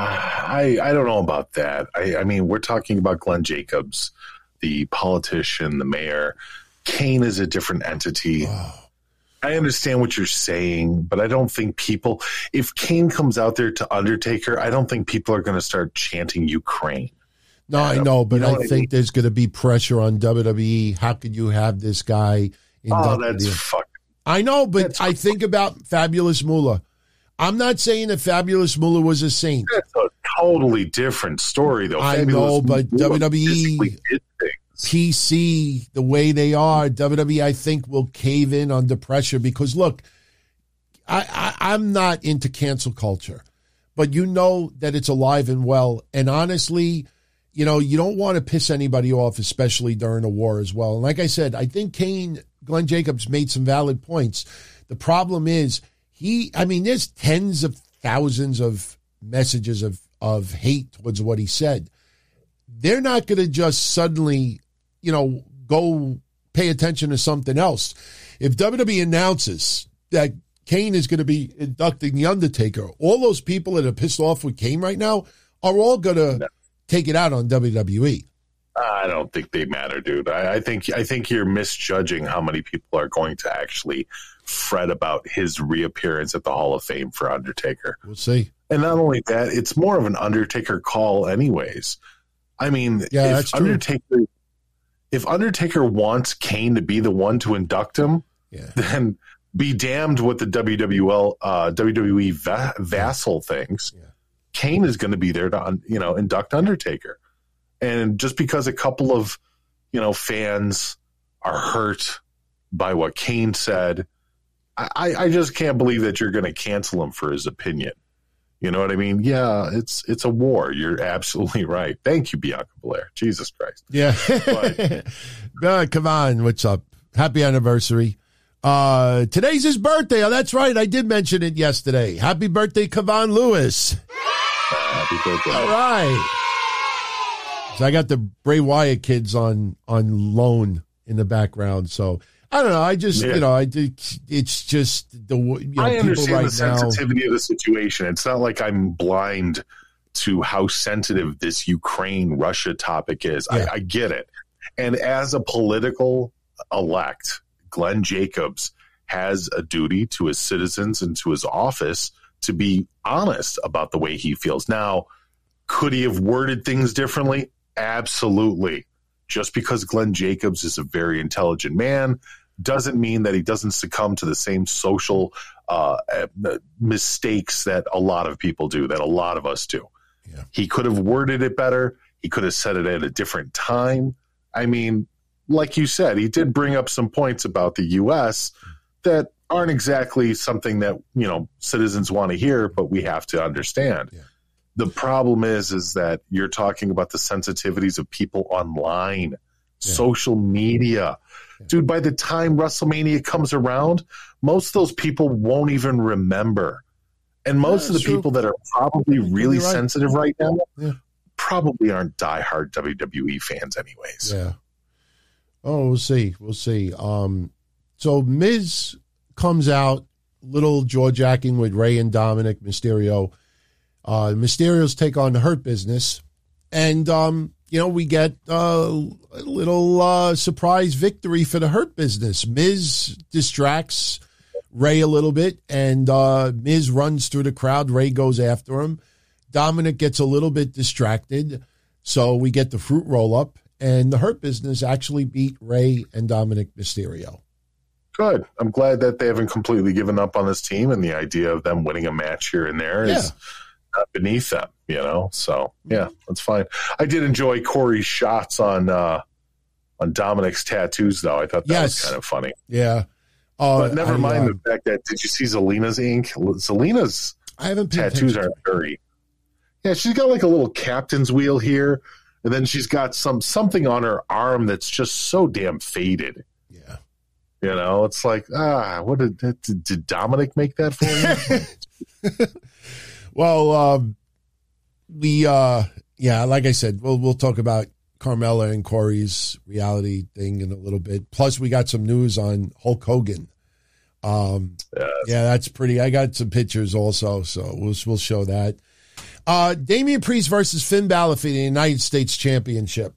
[SPEAKER 4] I I don't know about that. I, I mean, we're talking about Glenn Jacobs, the politician, the mayor. Kane is a different entity. Oh. I understand what you're saying, but I don't think people, if Kane comes out there to Undertaker, I don't think people are going to start chanting Ukraine.
[SPEAKER 3] No, I know, but you know I think I mean? there's going to be pressure on W W E. How could you have this guy?
[SPEAKER 4] Oh, that's fucking.
[SPEAKER 3] I know, but that's I think about Fabulous Moolah. I'm not saying that Fabulous Moolah was a saint.
[SPEAKER 4] That's a totally different story, though.
[SPEAKER 3] I
[SPEAKER 4] Fabulous
[SPEAKER 3] know, but
[SPEAKER 4] Moolah
[SPEAKER 3] W W E, P C, the way they are, W W E, I think, will cave in under pressure because, look, I, I, I'm not into cancel culture, but you know that it's alive and well. And honestly, you know, you don't want to piss anybody off, especially during a war as well. And like I said, I think Kane, Glenn Jacobs made some valid points. The problem is he, I mean, there's tens of thousands of messages of, of hate towards what he said. They're not going to just suddenly, you know, go pay attention to something else. If W W E announces that Kane is going to be inducting The Undertaker, all those people that are pissed off with Kane right now are all going to no. take it out on W W E.
[SPEAKER 4] I don't think they matter, dude. I, I think I think you're misjudging how many people are going to actually fret about his reappearance at the Hall of Fame for Undertaker.
[SPEAKER 3] We'll see.
[SPEAKER 4] And not only that, it's more of an Undertaker call anyways. I mean,
[SPEAKER 3] yeah,
[SPEAKER 4] if
[SPEAKER 3] that's
[SPEAKER 4] Undertaker
[SPEAKER 3] true.
[SPEAKER 4] if Undertaker wants Kane to be the one to induct him,
[SPEAKER 3] yeah.
[SPEAKER 4] then be damned what the W W L uh, W W E va- vassal thinks.
[SPEAKER 3] Yeah.
[SPEAKER 4] Kane is going to be there to, you know, induct Undertaker. And just because a couple of, you know, fans are hurt by what Kane said, I, I just can't believe that you're going to cancel him for his opinion. You know what I mean? Yeah, it's it's a war. You're absolutely right. Thank you, Bianca Belair. Jesus Christ.
[SPEAKER 3] Yeah.
[SPEAKER 4] But,
[SPEAKER 3] uh, come on. What's up? Happy anniversary. Uh, today's his birthday. Oh, that's right. I did mention it yesterday. Happy birthday, Kevon Lewis.
[SPEAKER 4] Uh, happy birthday.
[SPEAKER 3] All right. So I got the Bray Wyatt kids on on loan in the background. So I don't know. I just, yeah. you know, I think it's just the, you know,
[SPEAKER 4] I understand
[SPEAKER 3] right
[SPEAKER 4] the sensitivity
[SPEAKER 3] now,
[SPEAKER 4] of the situation. It's not like I'm blind to how sensitive this Ukraine-Russia topic is. Yeah. I, I get it. And as a political elect, Glenn Jacobs has a duty to his citizens and to his office to be honest about the way he feels. Now, could he have worded things differently? Absolutely. Just because Glenn Jacobs is a very intelligent man doesn't mean that he doesn't succumb to the same social uh, mistakes that a lot of people do, that a lot of us do.
[SPEAKER 3] Yeah.
[SPEAKER 4] He could have worded it better. He could have said it at a different time. I mean, like you said, he did bring up some points about the U S that aren't exactly something that, you know, citizens want to hear, but we have to understand.
[SPEAKER 3] Yeah.
[SPEAKER 4] The problem is, is that you're talking about the sensitivities of people online, yeah. social media. Dude, by the time WrestleMania comes around, most of those people won't even remember. And most
[SPEAKER 3] yeah,
[SPEAKER 4] of the
[SPEAKER 3] true.
[SPEAKER 4] people that are probably really
[SPEAKER 3] right.
[SPEAKER 4] sensitive right now
[SPEAKER 3] yeah.
[SPEAKER 4] probably aren't diehard W W E fans anyways.
[SPEAKER 3] Yeah. Oh, we'll see. We'll see. Um, so Miz comes out, little jaw-jacking with Rey and Dominic Mysterio. Uh, Mysterio's take on the Hurt Business. And, um, you know, we get uh, a little uh, surprise victory for the Hurt Business. Miz distracts Rey a little bit, and uh, Miz runs through the crowd. Rey goes after him. Dominic gets a little bit distracted, so we get the fruit roll-up, and the Hurt Business actually beat Rey and Dominic Mysterio.
[SPEAKER 4] Good. I'm glad that they haven't completely given up on this team, and the idea of them winning a match here and there
[SPEAKER 3] Yeah.
[SPEAKER 4] is not beneath them, you know? So, yeah, that's fine. I did enjoy Corey's shots on uh, on Dominic's tattoos, though. I thought that
[SPEAKER 3] Yes.
[SPEAKER 4] was kind of funny.
[SPEAKER 3] Yeah. Uh,
[SPEAKER 4] But never
[SPEAKER 3] I,
[SPEAKER 4] mind
[SPEAKER 3] uh,
[SPEAKER 4] the fact that, did you see Zelina's ink? Zelina's
[SPEAKER 3] I haven't paid
[SPEAKER 4] tattoos
[SPEAKER 3] attention.
[SPEAKER 4] aren't dirty. Yeah, she's got like a little captain's wheel here, and then she's got some something on her arm that's just so damn faded.
[SPEAKER 3] Yeah.
[SPEAKER 4] You know, it's like, ah, what did, did, did Dominic make that for you?
[SPEAKER 3] Well, um, we, uh, yeah, like I said, we'll we'll talk about Carmella and Corey's reality thing in a little bit. Plus, we got some news on Hulk Hogan. Um,
[SPEAKER 4] Yes.
[SPEAKER 3] yeah, that's pretty. I got some pictures also, so we'll we'll show that. Uh, Damian Priest versus Finn Balor for the United States Championship.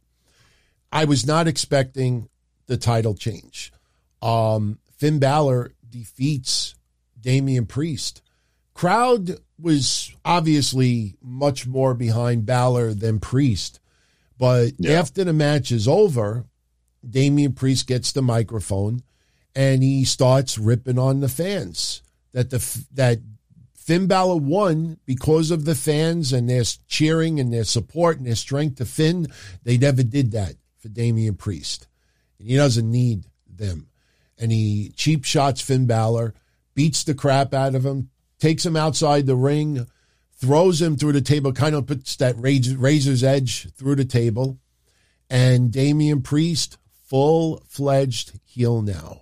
[SPEAKER 3] I was not expecting the title change. Um, Finn Balor defeats Damian Priest. Crowd was obviously much more behind Balor than Priest. But
[SPEAKER 4] Yeah.
[SPEAKER 3] after the match is over, Damian Priest gets the microphone and he starts ripping on the fans. That the that Finn Balor won because of the fans and their cheering and their support and their strength to Finn. They never did that for Damian Priest. And he doesn't need them. And he cheap shots Finn Balor, beats the crap out of him, takes him outside the ring, throws him through the table, kind of puts that razor's edge through the table. And Damian Priest, full-fledged heel now.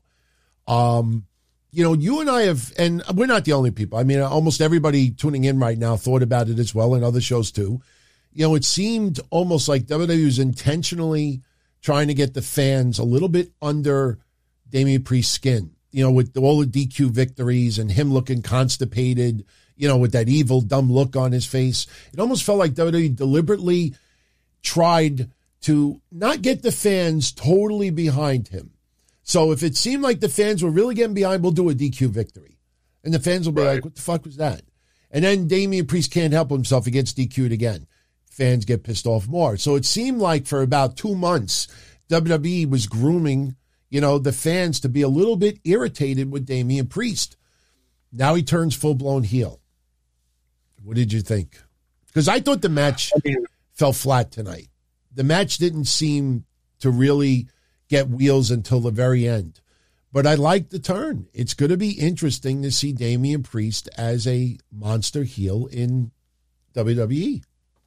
[SPEAKER 3] Um, you know, you and I have, and we're not the only people. I mean, almost everybody tuning in right now thought about it as well, and other shows too. You know, it seemed almost like W W E was intentionally trying to get the fans a little bit under Damian Priest's skin. You know, with all the D Q victories and him looking constipated, you know, with that evil, dumb look on his face. It almost felt like W W E deliberately tried to not get the fans totally behind him. So if it seemed like the fans were really getting behind, we'll do a D Q victory. And the fans will be
[SPEAKER 4] Right.
[SPEAKER 3] like, what the fuck was that? And then Damian Priest can't help himself. He gets D Q'd again. Fans get pissed off more. So it seemed like for about two months, W W E was grooming, you know, the fans to be a little bit irritated with Damian Priest. Now he turns full-blown heel. What did you think? Because I thought the match
[SPEAKER 4] I mean,
[SPEAKER 3] fell flat tonight. The match didn't seem to really get wheels until the very end. But I like the turn. It's going to be interesting to see Damian Priest as a monster heel in W W E.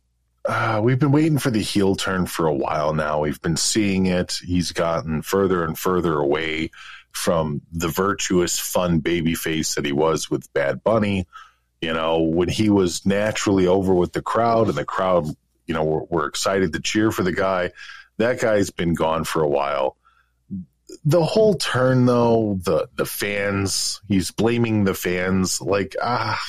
[SPEAKER 4] Uh, we've been waiting for the heel turn for a while now. We've been seeing it. He's gotten further and further away from the virtuous, fun babyface that he was with Bad Bunny. You know, when he was naturally over with the crowd and the crowd, you know, were, were excited to cheer for the guy, that guy's been gone for a while. The whole turn, though, the, the fans, he's blaming the fans like, ah,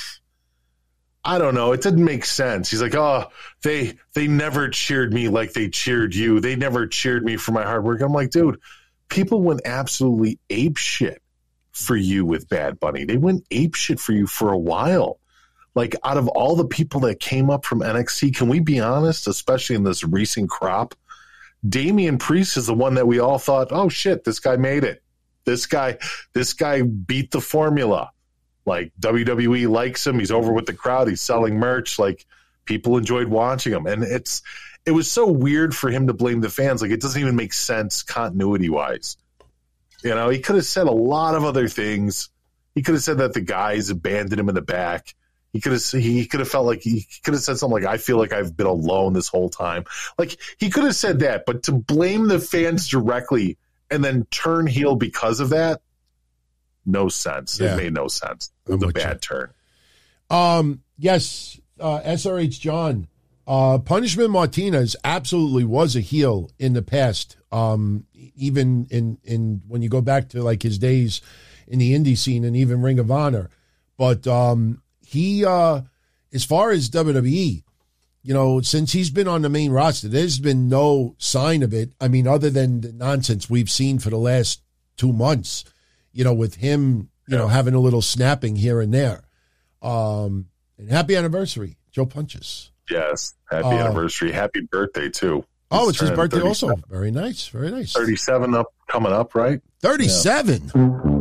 [SPEAKER 4] I don't know. It didn't make sense. He's like, oh, they they never cheered me like they cheered you. They never cheered me for my hard work. I'm like, dude, people went absolutely ape shit for you with Bad Bunny. They went ape shit for you for a while. Like, out of all the people that came up from N X T, can we be honest, especially in this recent crop, Damian Priest is the one that we all thought, oh shit, this guy made it. This guy, this guy beat the formula. Like, W W E likes him. He's over with the crowd. He's selling merch. Like, people enjoyed watching him. And it's it was so weird for him to blame the fans. Like, it doesn't even make sense continuity-wise. You know, he could have said a lot of other things. He could have said that the guys abandoned him in the back. He could have he could have felt like he could have said something like, I feel like I've been alone this whole time. Like, he could have said that. But to blame the fans directly and then turn heel because of that. No sense.
[SPEAKER 3] Yeah.
[SPEAKER 4] It made no sense. It was
[SPEAKER 3] I'm
[SPEAKER 4] a
[SPEAKER 3] with
[SPEAKER 4] bad
[SPEAKER 3] you.
[SPEAKER 4] turn.
[SPEAKER 3] Um, yes, uh, S R H John. Uh, Punishment Martinez absolutely was a heel in the past. Um, even in, in when you go back to like his days in the indie scene and even Ring of Honor. But um, he, uh, as far as W W E, you know, since he's been on the main roster, there's been no sign of it. I mean, other than the nonsense we've seen for the last two months, you know, with him, you know, having a little snapping here and there. Um, and happy anniversary, Joe Punches.
[SPEAKER 4] Yes. Happy
[SPEAKER 3] Uh,
[SPEAKER 4] anniversary. Happy birthday, too.
[SPEAKER 3] Oh,
[SPEAKER 4] He's
[SPEAKER 3] it's his
[SPEAKER 4] turning
[SPEAKER 3] birthday also.
[SPEAKER 4] thirty-seven.
[SPEAKER 3] Very nice. Very nice.
[SPEAKER 4] thirty-seven up, coming up, right?
[SPEAKER 3] thirty-seven.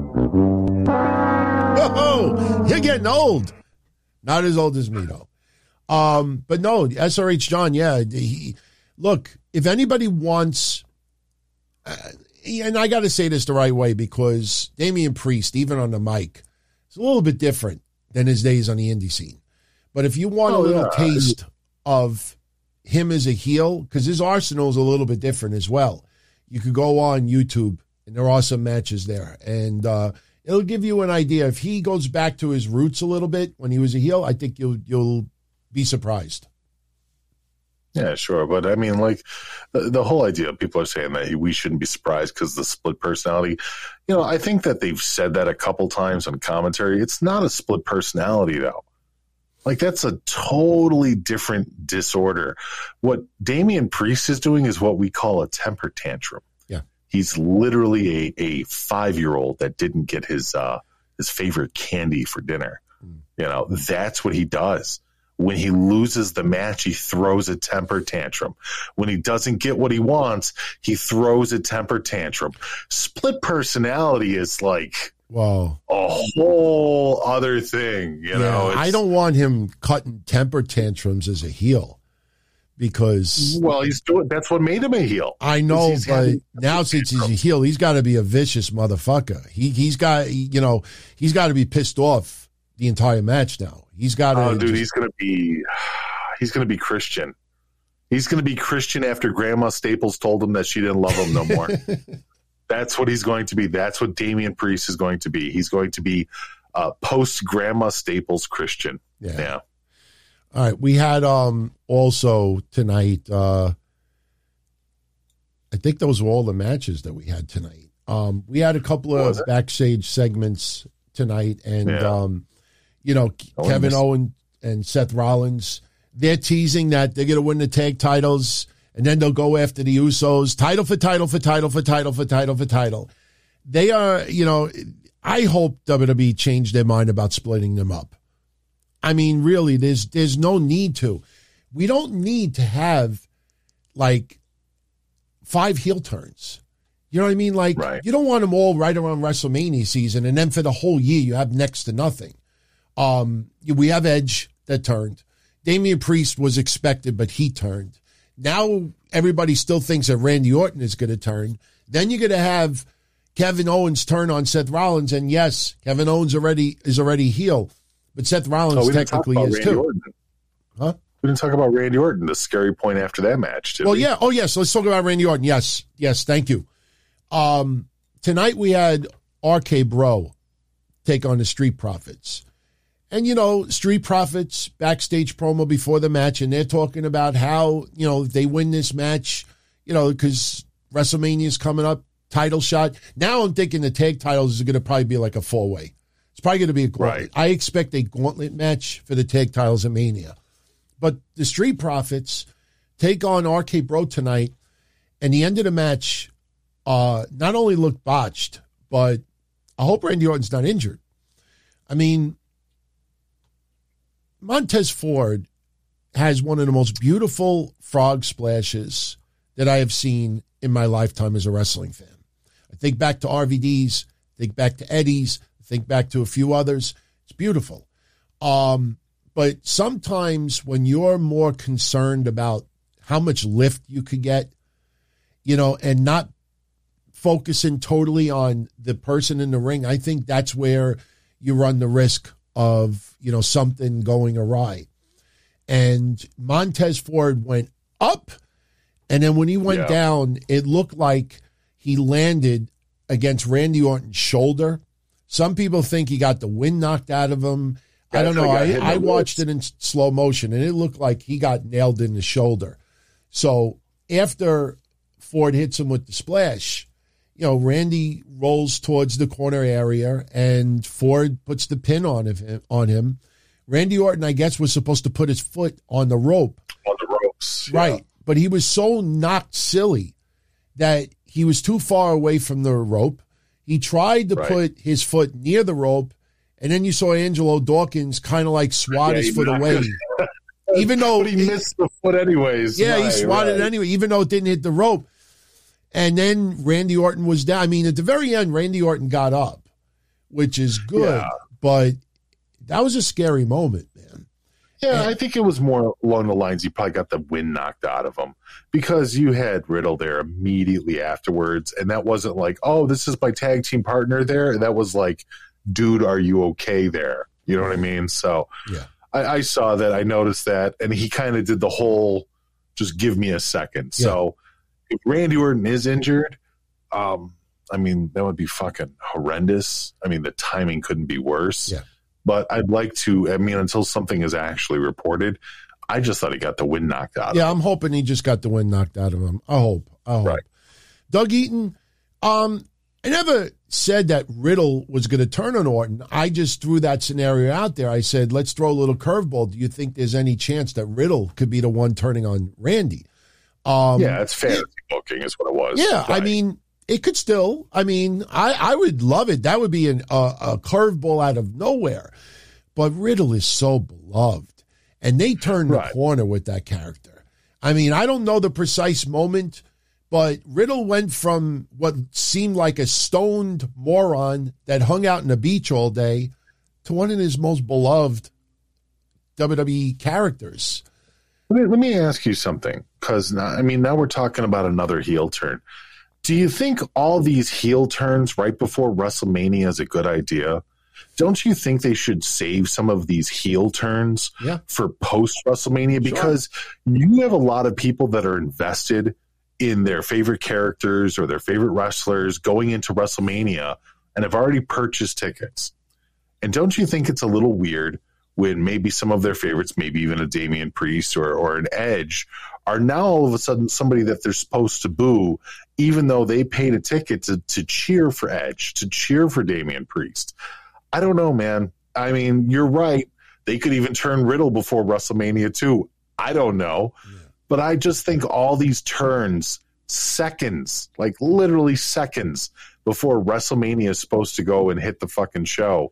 [SPEAKER 3] Oh, you're getting old. Not as old as me, though. Um, but no, S R H John, yeah. He, look, if anybody wants, uh, and I got to say this the right way because Damian Priest, even on the mic, is a little bit different than his days on the indie scene. But if you want
[SPEAKER 4] Oh,
[SPEAKER 3] a little
[SPEAKER 4] yeah.
[SPEAKER 3] taste of him as a heel, because his arsenal is a little bit different as well, you could go on YouTube, and there are some matches there. And uh, it'll give you an idea. If he goes back to his roots a little bit when he was a heel, I think you'll you'll be surprised.
[SPEAKER 4] Yeah, sure. But I mean, like, the, the whole idea, people are saying that we shouldn't be surprised because the split personality. You know, I think that they've said that a couple times on commentary. It's not a split personality, though. Like, that's a totally different disorder. What Damian Priest is doing is what we call a temper tantrum.
[SPEAKER 3] Yeah.
[SPEAKER 4] He's literally a, a five-year-old that didn't get his uh, his favorite candy for dinner. Mm. You know, that's what he does. When he loses the match, he throws a temper tantrum. When he doesn't get what he wants, he throws a temper tantrum. Split personality is like
[SPEAKER 3] Wow.
[SPEAKER 4] a whole other thing, you
[SPEAKER 3] Yeah,
[SPEAKER 4] know. It's,
[SPEAKER 3] I don't want him cutting temper tantrums as a heel because
[SPEAKER 4] Well, he's doing. That's what made him a heel.
[SPEAKER 3] I know,
[SPEAKER 4] He's
[SPEAKER 3] but
[SPEAKER 4] having-
[SPEAKER 3] now since he's a heel, he's got to be a vicious motherfucker. He he's got you know he's got to be pissed off the entire match now. He's got to.
[SPEAKER 4] Oh, dude, he's gonna be. He's gonna be Christian. He's gonna be Christian after Grandma Staples told him that she didn't love him no more. That's what he's going to be. That's what Damian Priest is going to be. He's going to be uh, post Grandma Staples Christian.
[SPEAKER 3] Yeah.
[SPEAKER 4] yeah.
[SPEAKER 3] All right, we had um also tonight. Uh, I think those were all the matches that we had tonight. Um, we had a couple of
[SPEAKER 4] Was it?
[SPEAKER 3] backstage segments tonight, and
[SPEAKER 4] Yeah.
[SPEAKER 3] um, you know
[SPEAKER 4] Oh,
[SPEAKER 3] Kevin
[SPEAKER 4] missed-
[SPEAKER 3] Owens and Seth Rollins. They're teasing that they're going to win the tag titles, and then they'll go after the Usos, title for title for title for title for title for title. They are, you know, I hope W W E changed their mind about splitting them up. I mean, really, there's there's no need to. We don't need to have like five heel turns. You know what I mean? Like,
[SPEAKER 4] Right.
[SPEAKER 3] you don't want them all right around WrestleMania season, and then for the whole year you have next to nothing. Um, we have Edge that turned. Damian Priest was expected, but he turned. Now everybody still thinks that Randy Orton is going to turn. Then you're going to have Kevin Owens turn on Seth Rollins, and yes, Kevin Owens already is already heel, but Seth Rollins
[SPEAKER 4] Oh, we didn't talk
[SPEAKER 3] technically
[SPEAKER 4] about
[SPEAKER 3] is
[SPEAKER 4] Randy
[SPEAKER 3] too.
[SPEAKER 4] Orton.
[SPEAKER 3] Huh?
[SPEAKER 4] We didn't talk about Randy Orton, the scary point after that match, did
[SPEAKER 3] Well,
[SPEAKER 4] we?
[SPEAKER 3] yeah. Oh, yes. Let's talk about Randy Orton. Yes. Yes. Thank you. Um, tonight we had R K Bro take on the Street Profits. And, you know, Street Profits backstage promo before the match, and they're talking about how, you know, if they win this match, you know, because WrestleMania is coming up, title shot. Now I'm thinking the tag titles is going to probably be like a four-way. It's probably going to be a gauntlet.
[SPEAKER 4] Right.
[SPEAKER 3] I expect a gauntlet match for the tag titles at Mania. But the Street Profits take on R K Bro tonight, and the end of the match uh, not only looked botched, but I hope Randy Orton's not injured. I mean, Montez Ford has one of the most beautiful frog splashes that I have seen in my lifetime as a wrestling fan. I think back to R V D's, think back to Eddie's, think back to a few others. It's beautiful. Um, but sometimes when you're more concerned about how much lift you could get, you know, and not focusing totally on the person in the ring, I think that's where you run the risk of, you know, something going awry. And Montez Ford went up, and then when he went
[SPEAKER 4] Yeah.
[SPEAKER 3] down, it looked like he landed against Randy Orton's shoulder. Some people think he got the wind knocked out of him. I don't know. I, I watched it in slow motion, and it looked like he got nailed in the shoulder. So after Ford hits him with the splash, you know, Randy rolls towards the corner area, and Ford puts the pin on him. On him. Randy Orton, I guess, was supposed to put his foot on the rope.
[SPEAKER 4] On the ropes.
[SPEAKER 3] Right.
[SPEAKER 4] Yeah.
[SPEAKER 3] But he was so knocked silly that he was too far away from the rope. He tried to
[SPEAKER 4] right.
[SPEAKER 3] put his foot near the rope, and then you saw Angelo Dawkins kind of like swat
[SPEAKER 4] yeah,
[SPEAKER 3] his foot away. Even though
[SPEAKER 4] but he missed the foot anyways.
[SPEAKER 3] Yeah,
[SPEAKER 4] right,
[SPEAKER 3] he swatted
[SPEAKER 4] right.
[SPEAKER 3] it anyway, even though it didn't hit the rope. And then Randy Orton was down. I mean, at the very end, Randy Orton got up, which is good,
[SPEAKER 4] yeah.
[SPEAKER 3] but that was a scary moment, man.
[SPEAKER 4] Yeah,
[SPEAKER 3] and,
[SPEAKER 4] I think it was more along the lines he probably got the wind knocked out of him because you had Riddle there immediately afterwards, and that wasn't like, oh, this is my tag team partner there. That was like, dude, are you okay there? You know what I mean? So
[SPEAKER 3] yeah.
[SPEAKER 4] I, I saw that. I noticed that, and he kind of did the whole just give me a second. Yeah. So if Randy Orton is injured, um, I mean, that would be fucking horrendous. I mean, the timing couldn't be worse.
[SPEAKER 3] Yeah.
[SPEAKER 4] But I'd like to, I mean, until something is actually reported, I just thought he got the wind knocked out
[SPEAKER 3] yeah,
[SPEAKER 4] of him.
[SPEAKER 3] I'm hoping he just got the wind knocked out of him. I hope. I hope.
[SPEAKER 4] Right.
[SPEAKER 3] Doug Eaton, um, I never said that Riddle was going to turn on Orton. I just threw that scenario out there. I said, let's throw a little curveball. Do you think there's any chance that Riddle could be the one turning on Randy? Um,
[SPEAKER 4] yeah, it's fantasy booking is what it was.
[SPEAKER 3] Yeah,
[SPEAKER 4] right.
[SPEAKER 3] I mean, it could still. I mean, I, I would love it. That would be an, a, a curveball out of nowhere. But Riddle is so beloved. And they turned
[SPEAKER 4] right.
[SPEAKER 3] the corner with that character. I mean, I don't know the precise moment, but Riddle went from what seemed like a stoned moron that hung out in the beach all day to one of his most beloved W W E characters.
[SPEAKER 4] Let me, let me ask you something, because I mean, now we're talking about another heel turn. Do you think all these heel turns right before WrestleMania is a good idea? Don't you think they should save some of these heel turns
[SPEAKER 3] yeah.
[SPEAKER 4] for post WrestleMania? Because sure. you have a lot of people that are invested in their favorite characters or their favorite wrestlers going into WrestleMania and have already purchased tickets. And don't you think it's a little weird when maybe some of their favorites, maybe even a Damian Priest or, or an Edge, are now all of a sudden somebody that they're supposed to boo, even though they paid a ticket to, to cheer for Edge, to cheer for Damian Priest? I don't know, man. I mean, you're right. They could even turn Riddle before WrestleMania too. I don't know. Yeah. But I just think all these turns, seconds, like literally seconds before WrestleMania is supposed to go and hit the fucking show,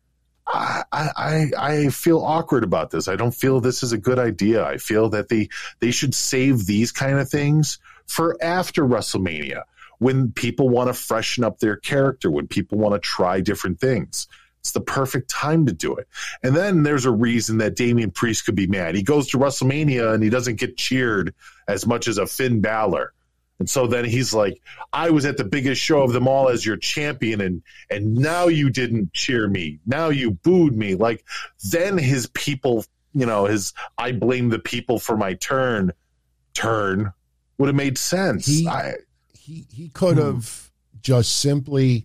[SPEAKER 4] I, I I feel awkward about this. I don't feel this is a good idea. I feel that they they should save these kind of things for after WrestleMania, when people want to freshen up their character, when people want to try different things. It's the perfect time to do it. And then there's a reason that Damian Priest could be mad. He goes to WrestleMania and he doesn't get cheered as much as a Finn Balor. And so then he's like, I was at the biggest show of them all as your champion, and and now you didn't cheer me. Now you booed me. Like, then his people, you know, his I blame the people for my turn turn would have made sense.
[SPEAKER 3] He
[SPEAKER 4] I,
[SPEAKER 3] he, he could have hmm. just simply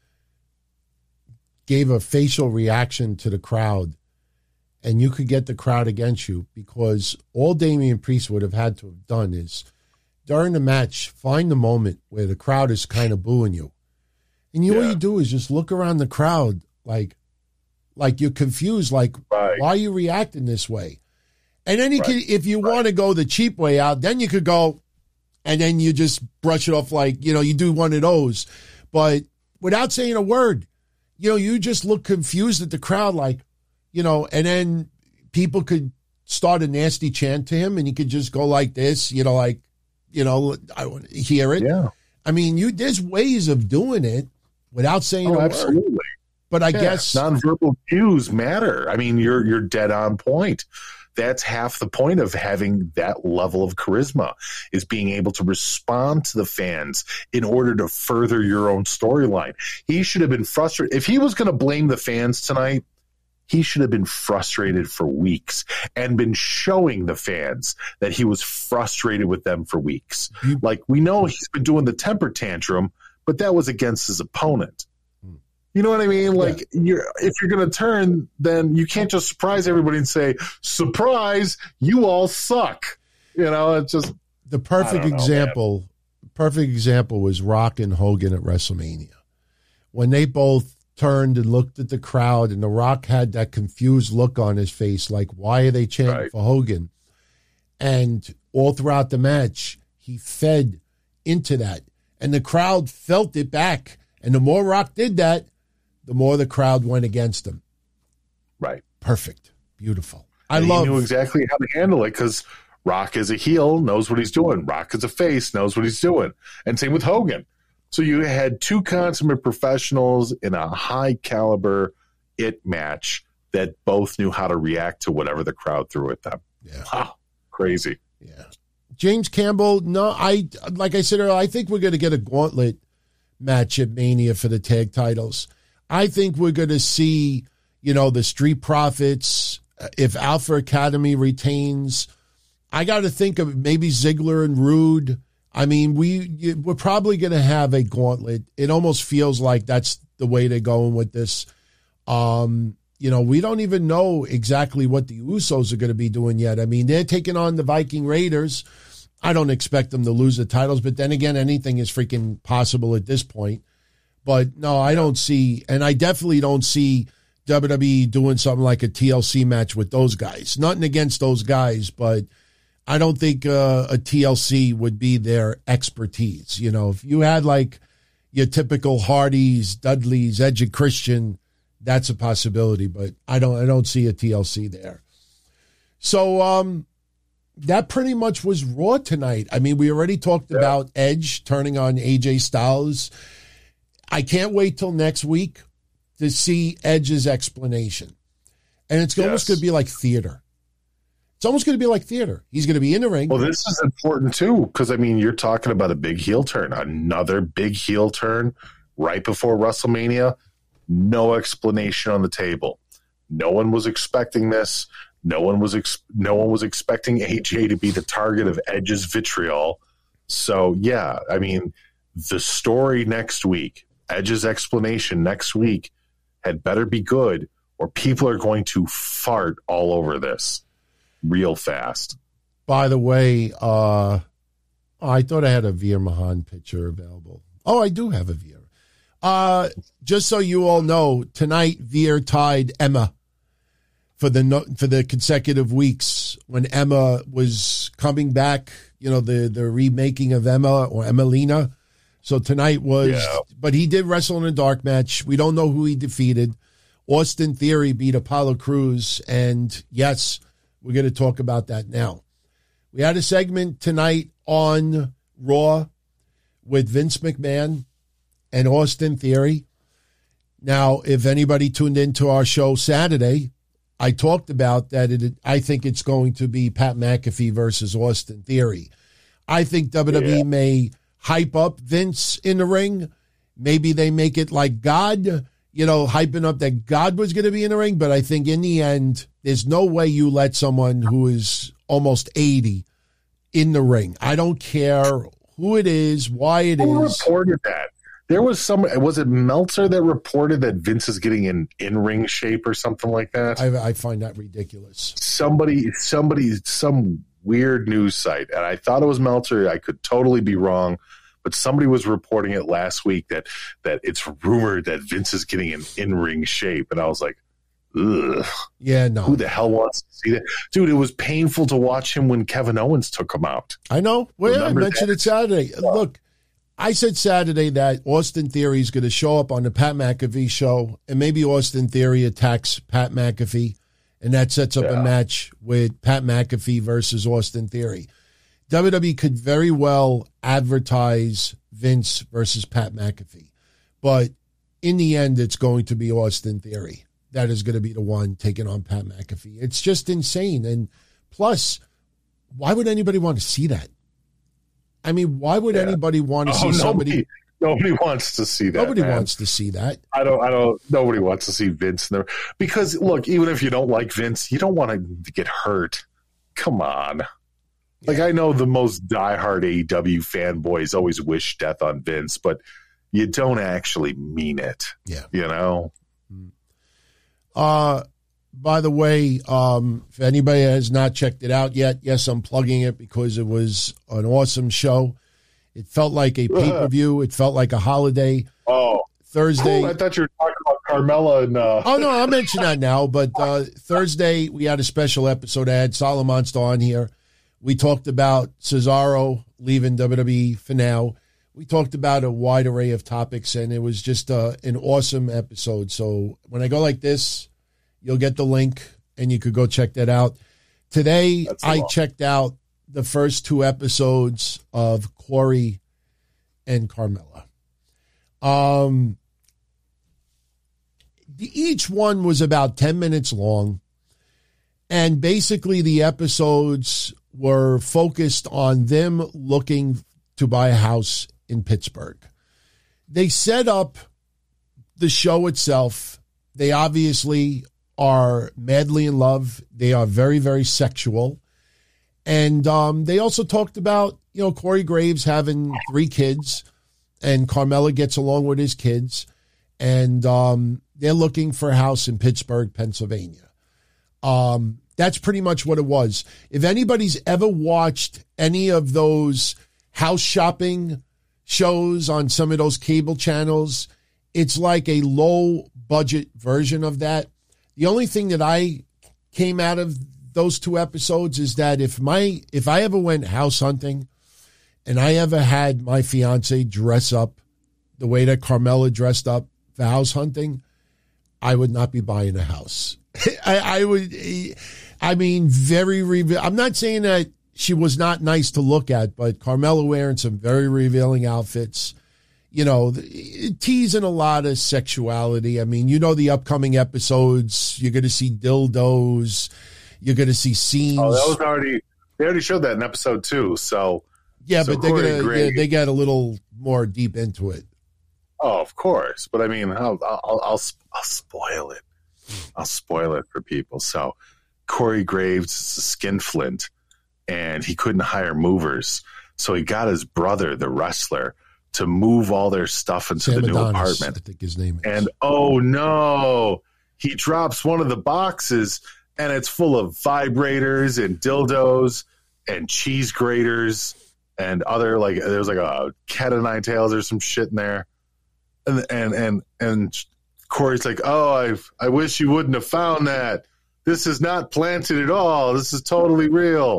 [SPEAKER 3] gave a facial reaction to the crowd, and you could get the crowd against you, because all Damian Priest would have had to have done is, during the match, find the moment where the crowd is kind of booing you. And you, yeah. all you do is just look around the crowd like like you're confused, like, right. why are you reacting this way? And then you right. could, if you right. want to go the cheap way out, then you could go, and then you just brush it off like, you know, you do one of those. But without saying a word, you know, you just look confused at the crowd like, you know, and then people could start a nasty chant to him, and he could just go like this, you know, like, you know, I want to hear it.
[SPEAKER 4] Yeah.
[SPEAKER 3] I mean, you there's ways of doing it without saying
[SPEAKER 4] oh,
[SPEAKER 3] a
[SPEAKER 4] absolutely.
[SPEAKER 3] word. But I
[SPEAKER 4] yeah.
[SPEAKER 3] guess
[SPEAKER 4] nonverbal cues matter. I mean, you're you're dead on point. That's half the point of having that level of charisma, is being able to respond to the fans in order to further your own storyline. He should have been frustrated. If he was going to blame the fans tonight, he should have been frustrated for weeks and been showing the fans that he was frustrated with them for weeks. Like, we know he's been doing the temper tantrum, but that was against his opponent. You know what I mean? Like, yeah. you're, if you're going to turn, then you can't just surprise everybody and say, surprise, you all suck. You know, it's just.
[SPEAKER 3] The perfect know, example, man. perfect example was Rock and Hogan at WrestleMania. When they both turned and looked at the crowd, and The Rock had that confused look on his face, like, why are they chanting right. for Hogan? And all throughout the match, he fed into that. And the crowd felt it back. And the more Rock did that, the more the crowd went against him.
[SPEAKER 4] Right.
[SPEAKER 3] Perfect. Beautiful. I
[SPEAKER 4] and
[SPEAKER 3] love.
[SPEAKER 4] He knew exactly how to handle it because Rock is a heel, knows what he's doing. Rock is a face, knows what he's doing. And same with Hogan. So you had two consummate professionals in a high caliber it match that both knew how to react to whatever the crowd threw at them.
[SPEAKER 3] Yeah.
[SPEAKER 4] Wow. Crazy.
[SPEAKER 3] Yeah. James Campbell, no, I like I said earlier, I think we're going to get a gauntlet match at Mania for the tag titles. I think we're going to see, you know, the Street Profits. If Alpha Academy retains, I got to think of maybe Ziggler and Rude. I mean, we, we're probably going to have a gauntlet. It almost feels like that's the way they're going with this. Um, you know, we don't even know exactly what the Usos are going to be doing yet. I mean, they're taking on the Viking Raiders. I don't expect them to lose the titles, but then again, anything is freaking possible at this point. But no, I don't see, and I definitely don't see W W E doing something like a T L C match with those guys. Nothing against those guys, but I don't think uh, a T L C would be their expertise. You know, if you had like your typical Hardys, Dudleys, Edge and Christian, that's a possibility, but I don't, I don't see a T L C there. So um, that pretty much was Raw tonight. I mean, we already talked yeah. about Edge turning on A J Styles. I can't wait till next week to see Edge's explanation. And it's yes. almost going to be like theater. It's almost going to be like theater. He's going to be in the ring.
[SPEAKER 4] Well, this is important, too, because, I mean, you're talking about a big heel turn, another big heel turn right before WrestleMania. No explanation on the table. No one was expecting this. No one was ex- no one was expecting A J to be the target of Edge's vitriol. So, yeah, I mean, the story next week, Edge's explanation next week had better be good or people are going to fart all over this real fast.
[SPEAKER 3] By the way, uh, I thought I had a Veer Mahan picture available. Oh, I do have a Veer. Uh, just so you all know, tonight Veer tied Emma for the for the consecutive weeks when Emma was coming back, you know, the, the remaking of Emma or Emelina. So tonight was, yeah. but he did wrestle in a dark match. We don't know who he defeated. Austin Theory beat Apollo Crews. And yes, we're going to talk about that now. We had a segment tonight on Raw with Vince McMahon and Austin Theory. Now, if anybody tuned into our show Saturday, I talked about that. It, I think it's going to be Pat McAfee versus Austin Theory. I think W W E yeah. may hype up Vince in the ring. Maybe they make it like God, you know, hyping up that God was going to be in the ring. But I think in the end, there's no way you let someone who is almost eighty in the ring. I don't care who it is, why it
[SPEAKER 4] who
[SPEAKER 3] is.
[SPEAKER 4] Who reported that? There was some, was it Meltzer that reported that Vince is getting in in-ring shape or something like that?
[SPEAKER 3] I, I find that ridiculous.
[SPEAKER 4] Somebody, somebody, some weird news site, and I thought it was Meltzer. I could totally be wrong, but somebody was reporting it last week that that it's rumored that Vince is getting in in-ring shape, and I was like, ugh.
[SPEAKER 3] Yeah, no.
[SPEAKER 4] Who the hell wants to see that? Dude, it was painful to watch him when Kevin Owens took him out.
[SPEAKER 3] I know. Well, yeah, I mentioned that? it Saturday. Yeah. Look, I said Saturday that Austin Theory is going to show up on the Pat McAfee show, and maybe Austin Theory attacks Pat McAfee, and that sets up yeah. a match with Pat McAfee versus Austin Theory. W W E could very well advertise Vince versus Pat McAfee, but in the end, it's going to be Austin Theory that is going to be the one taking on Pat McAfee. It's just insane. And plus, why would anybody want to see that? I mean, why would yeah. anybody want to
[SPEAKER 4] oh,
[SPEAKER 3] see
[SPEAKER 4] nobody,
[SPEAKER 3] somebody?
[SPEAKER 4] Nobody wants to see that.
[SPEAKER 3] Nobody
[SPEAKER 4] man.
[SPEAKER 3] wants to see that.
[SPEAKER 4] I don't. I don't. Nobody wants to see Vince in there because look, even if you don't like Vince, you don't want him to get hurt. Come on. Yeah. Like I know the most diehard A E W fanboys always wish death on Vince, but you don't actually mean it.
[SPEAKER 3] Yeah.
[SPEAKER 4] You know.
[SPEAKER 3] Uh. By the way, um, if anybody has not checked it out yet, yes, I'm plugging it because it was an awesome show. It felt like a pay-per-view. It felt like a holiday.
[SPEAKER 4] Oh,
[SPEAKER 3] Thursday.
[SPEAKER 4] Cool. I thought you were talking about Carmella and. Uh...
[SPEAKER 3] Oh no, I'll mention that now. But uh, Thursday we had a special episode. I had Solomonster on here. We talked about Cesaro leaving W W E for now. We talked about a wide array of topics, and it was just uh, an awesome episode. So when I go like this, you'll get the link, and you could go check that out. Today, I checked out the first two episodes of Corey and Carmella. Um, the, each one was about ten minutes long, and basically the episodes were focused on them looking to buy a house in Pittsburgh. They set up the show itself. They obviously are madly in love. They are very, very sexual. And um, they also talked about, you know, Corey Graves having three kids, and Carmella gets along with his kids. And um, they're looking for a house in Pittsburgh, Pennsylvania. Um, that's pretty much what it was. If anybody's ever watched any of those house shopping shows on some of those cable channels, it's like a low budget version of that. The only thing that I came out of those two episodes is that if my if I ever went house hunting and I ever had my fiance dress up the way that Carmella dressed up for house hunting, I would not be buying a house. I, I would, I mean, very, re- I'm not saying that she was not nice to look at, but Carmella wearing some very revealing outfits, you know, teasing a lot of sexuality. I mean, you know, the upcoming episodes, you're going to see dildos, you're going to see scenes.
[SPEAKER 4] Oh, that was already, they already showed that in episode two. So,
[SPEAKER 3] yeah,
[SPEAKER 4] so
[SPEAKER 3] but they're gonna, yeah, they got a little more deep into it.
[SPEAKER 4] Oh, of course. But I mean, I'll, I'll, I'll, I'll spoil it. I'll spoil it for people. So Corey Graves is a skinflint, and he couldn't hire movers. So he got his brother, the wrestler, to move all their stuff into
[SPEAKER 3] Sam
[SPEAKER 4] the new
[SPEAKER 3] Adonis,
[SPEAKER 4] apartment.
[SPEAKER 3] I think his name is.
[SPEAKER 4] And oh no, he drops one of the boxes, and it's full of vibrators and dildos and cheese graters and other, like, there's like a cat o' nine tails or some shit in there. And and and and Corey's like, oh, I I wish you wouldn't have found that. This is not planted at all. This is totally real.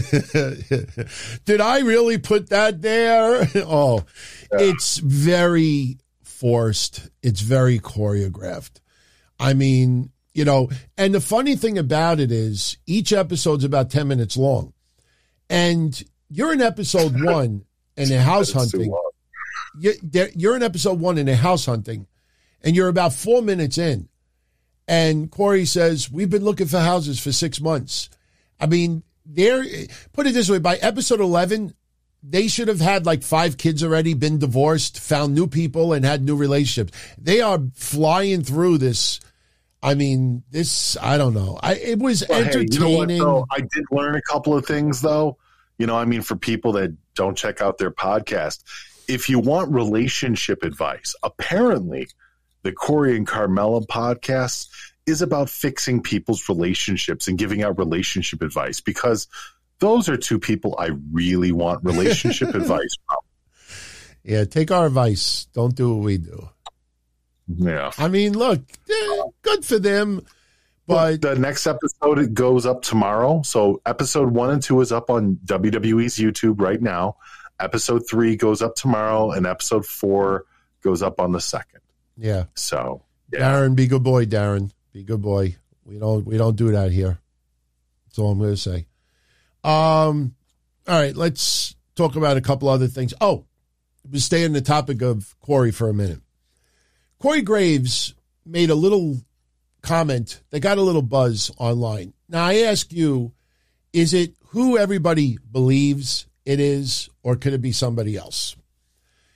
[SPEAKER 3] Did I really put that there? Oh,
[SPEAKER 4] yeah.
[SPEAKER 3] It's very forced. It's very choreographed. I mean, you know, and the funny thing about it is each episode's about ten minutes long. And you're in episode one in a house hunting. You're in episode one in a house hunting, and you're about four minutes in. And Corey says, we've been looking for houses for six months. I mean, they're, put it this way, by episode eleven, they should have had like five kids already, been divorced, found new people, and had new relationships. They are flying through this. I mean, this, I don't know. I, it was well, entertaining. Hey, you know what,
[SPEAKER 4] I did learn a couple of things, though. You know, I mean, for people that don't check out their podcast, if you want relationship advice, apparently the Corey and Carmella podcast is about fixing people's relationships and giving out relationship advice, because those are two people I really want relationship advice from.
[SPEAKER 3] Yeah, take our advice. Don't do what we do.
[SPEAKER 4] Yeah.
[SPEAKER 3] I mean, look, eh, good for them. But
[SPEAKER 4] the next episode, it goes up tomorrow. So episode one and two is up on W W E's YouTube right now. Episode three goes up tomorrow, and episode four goes up on the second.
[SPEAKER 3] Yeah.
[SPEAKER 4] So, yeah.
[SPEAKER 3] Darren, be good boy, Darren. Be good boy. We don't we don't do that here. That's all I'm going to say. Um. All right, let's talk about a couple other things. Oh, we'll stay on the topic of Corey for a minute. Corey Graves made a little comment that got a little buzz online. Now, I ask you, is it who everybody believes it is, or could it be somebody else?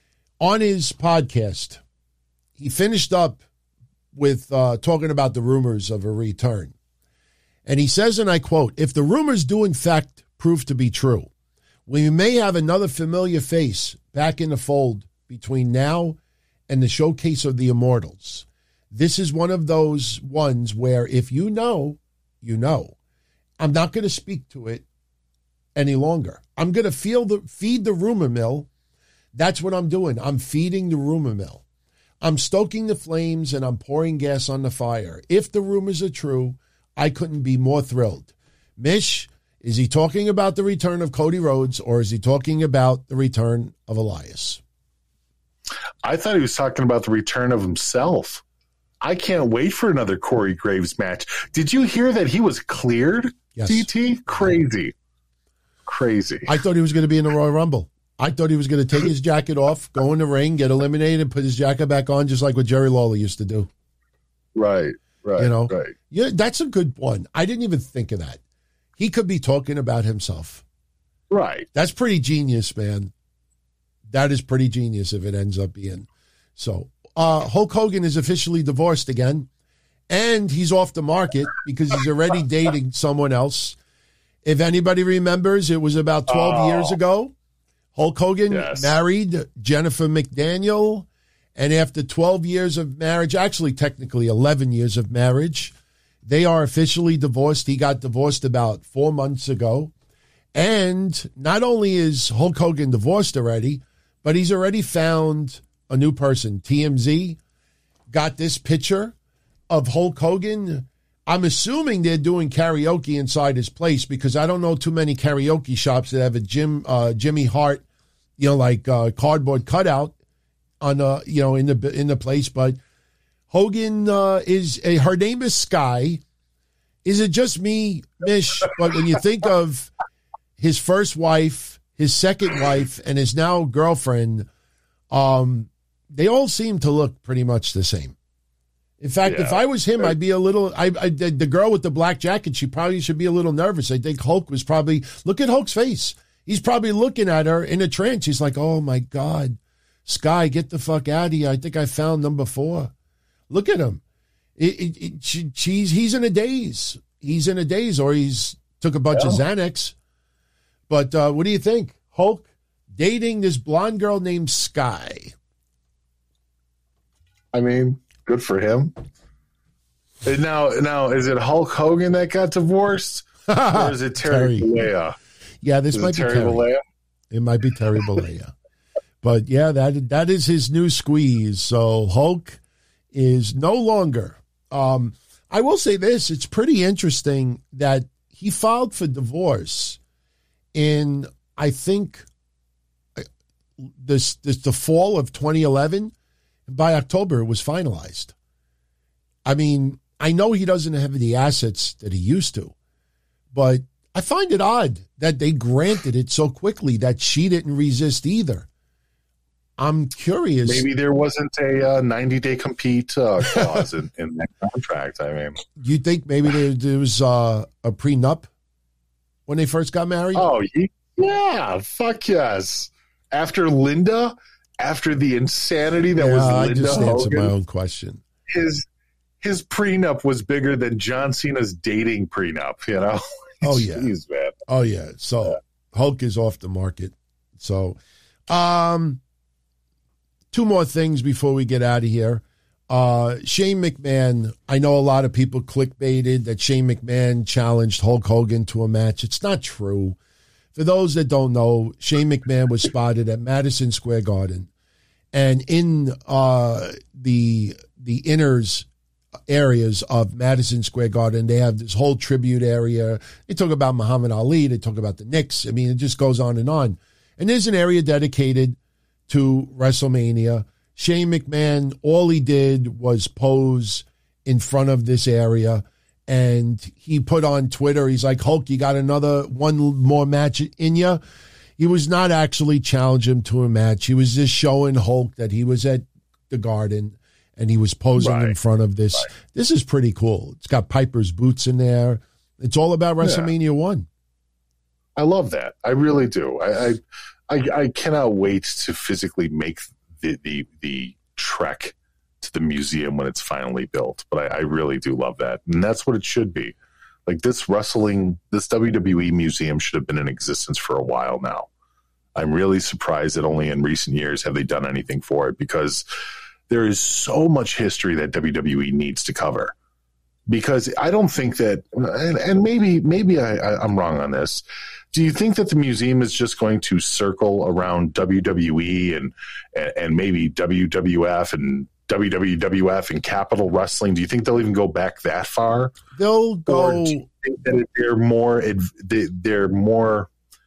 [SPEAKER 3] on his podcast, he finished up with uh, talking about the rumors of a return. And he says, and I quote, "If the rumors do in fact prove to be true, we may have another familiar face back in the fold between now and the showcase of the Immortals. This is one of those ones where if you know, you know. I'm not going to speak to it any longer. I'm going to feel the feed the rumor mill. That's what I'm doing. I'm feeding the rumor mill. I'm stoking the flames and I'm pouring gas on the fire. If the rumors are true, I couldn't be more thrilled." Mish, is he talking about the return of Cody Rhodes or is he talking about the return of Elias?
[SPEAKER 4] I thought he was talking about the return of himself. I can't wait for another Corey Graves match. Did you hear that he was cleared?
[SPEAKER 3] Yes.
[SPEAKER 4] D T? Crazy. Crazy.
[SPEAKER 3] I thought he was going to be in the Royal Rumble. I thought he was going to take his jacket off, go in the ring, get eliminated, and put his jacket back on, just like what Jerry Lawler used to do.
[SPEAKER 4] Right, right,
[SPEAKER 3] you know?
[SPEAKER 4] right.
[SPEAKER 3] Yeah, that's a good one. I didn't even think of that. He could be talking about himself.
[SPEAKER 4] Right.
[SPEAKER 3] That's pretty genius, man. That is pretty genius if it ends up being. So, uh, Hulk Hogan is officially divorced again, and he's off the market because he's already dating someone else. If anybody remembers, it was about twelve oh. years ago. Hulk Hogan yes. married Jennifer McDaniel, and after twelve years of marriage, actually technically eleven years of marriage, they are officially divorced. He got divorced about four months ago. And not only is Hulk Hogan divorced already, but he's already found a new person. T M Z got this picture of Hulk Hogan. I'm assuming they're doing karaoke inside his place because I don't know too many karaoke shops that have a Jim, uh, Jimmy Hart, you know, like uh, cardboard cutout on, uh, you know, in the in the place. But Hogan uh, is a. Her name is Sky. Is it just me, Mish? But when you think of his first wife, his second wife, and his now girlfriend, um, they all seem to look pretty much the same. In fact, yeah. if I was him, I'd be a little, I, I, the girl with the black jacket, she probably should be a little nervous. I think Hulk was probably, look at Hulk's face. He's probably looking at her in a trance. He's like, oh my God, Sky, get the fuck out of here. I think I found number four. Look at him. It, it, it, she, she's, he's in a daze. He's in a daze or he's took a bunch yeah. of Xanax. But uh, what do you think? Hulk dating this blonde girl named Sky.
[SPEAKER 4] I mean, good for him. And now, now, is it Hulk Hogan that got divorced, or is it Terry, Terry. Bollea?
[SPEAKER 3] Yeah, this is might be Terry. Terry. Bollea? It might be Terry Bollea. But yeah, that that is his new squeeze. So Hulk is no longer. Um, I will say this: it's pretty interesting that he filed for divorce in, I think, this this the fall of twenty eleven. By October, it was finalized. I mean, I know he doesn't have the assets that he used to, but I find it odd that they granted it so quickly that she didn't resist either. I'm curious.
[SPEAKER 4] Maybe there wasn't a ninety-day uh, compete uh, clause in, in that contract. I mean,
[SPEAKER 3] you think maybe there, there was uh, a prenup when they first got married?
[SPEAKER 4] Oh, yeah. Fuck yes. After Linda... After the insanity that
[SPEAKER 3] yeah,
[SPEAKER 4] was
[SPEAKER 3] I
[SPEAKER 4] Linda
[SPEAKER 3] just answered
[SPEAKER 4] Hogan,
[SPEAKER 3] my own question.
[SPEAKER 4] His his prenup was bigger than John Cena's dating prenup. You know.
[SPEAKER 3] Oh yeah.
[SPEAKER 4] Jeez, man.
[SPEAKER 3] Oh yeah. So yeah. Hulk is off the market. So, um, two more things before we get out of here. Uh, Shane McMahon. I know a lot of people clickbaited that Shane McMahon challenged Hulk Hogan to a match. It's not true. For those that don't know, Shane McMahon was spotted at Madison Square Garden, and in uh, the the inners areas of Madison Square Garden, they have this whole tribute area. They talk about Muhammad Ali. They talk about the Knicks. I mean, it just goes on and on. And there's an area dedicated to WrestleMania. Shane McMahon, all he did was pose in front of this area. And he put on Twitter, he's like, Hulk, you got another one more match in you? He was not actually challenging him to a match. He was just showing Hulk that he was at the Garden and he was posing right. in front of this. Right. This is pretty cool. It's got Piper's boots in there. It's all about WrestleMania yeah. one.
[SPEAKER 4] I love that. I really do. I, I I I cannot wait to physically make the the, the trek to the museum when it's finally built. But I, I really do love that, and that's what it should be. Like this wrestling, this W W E museum should have been in existence for a while now. I'm really surprised that only in recent years have they done anything for it, because there is so much history that W W E needs to cover. Because I don't think that, and, and maybe maybe I, I, I'm wrong on this. Do you think that the museum is just going to circle around W W E and and, and maybe W W F and W W F and Capital Wrestling? Do you think they'll even go back that far?
[SPEAKER 3] They'll go.
[SPEAKER 4] Or do you think that they're more they're more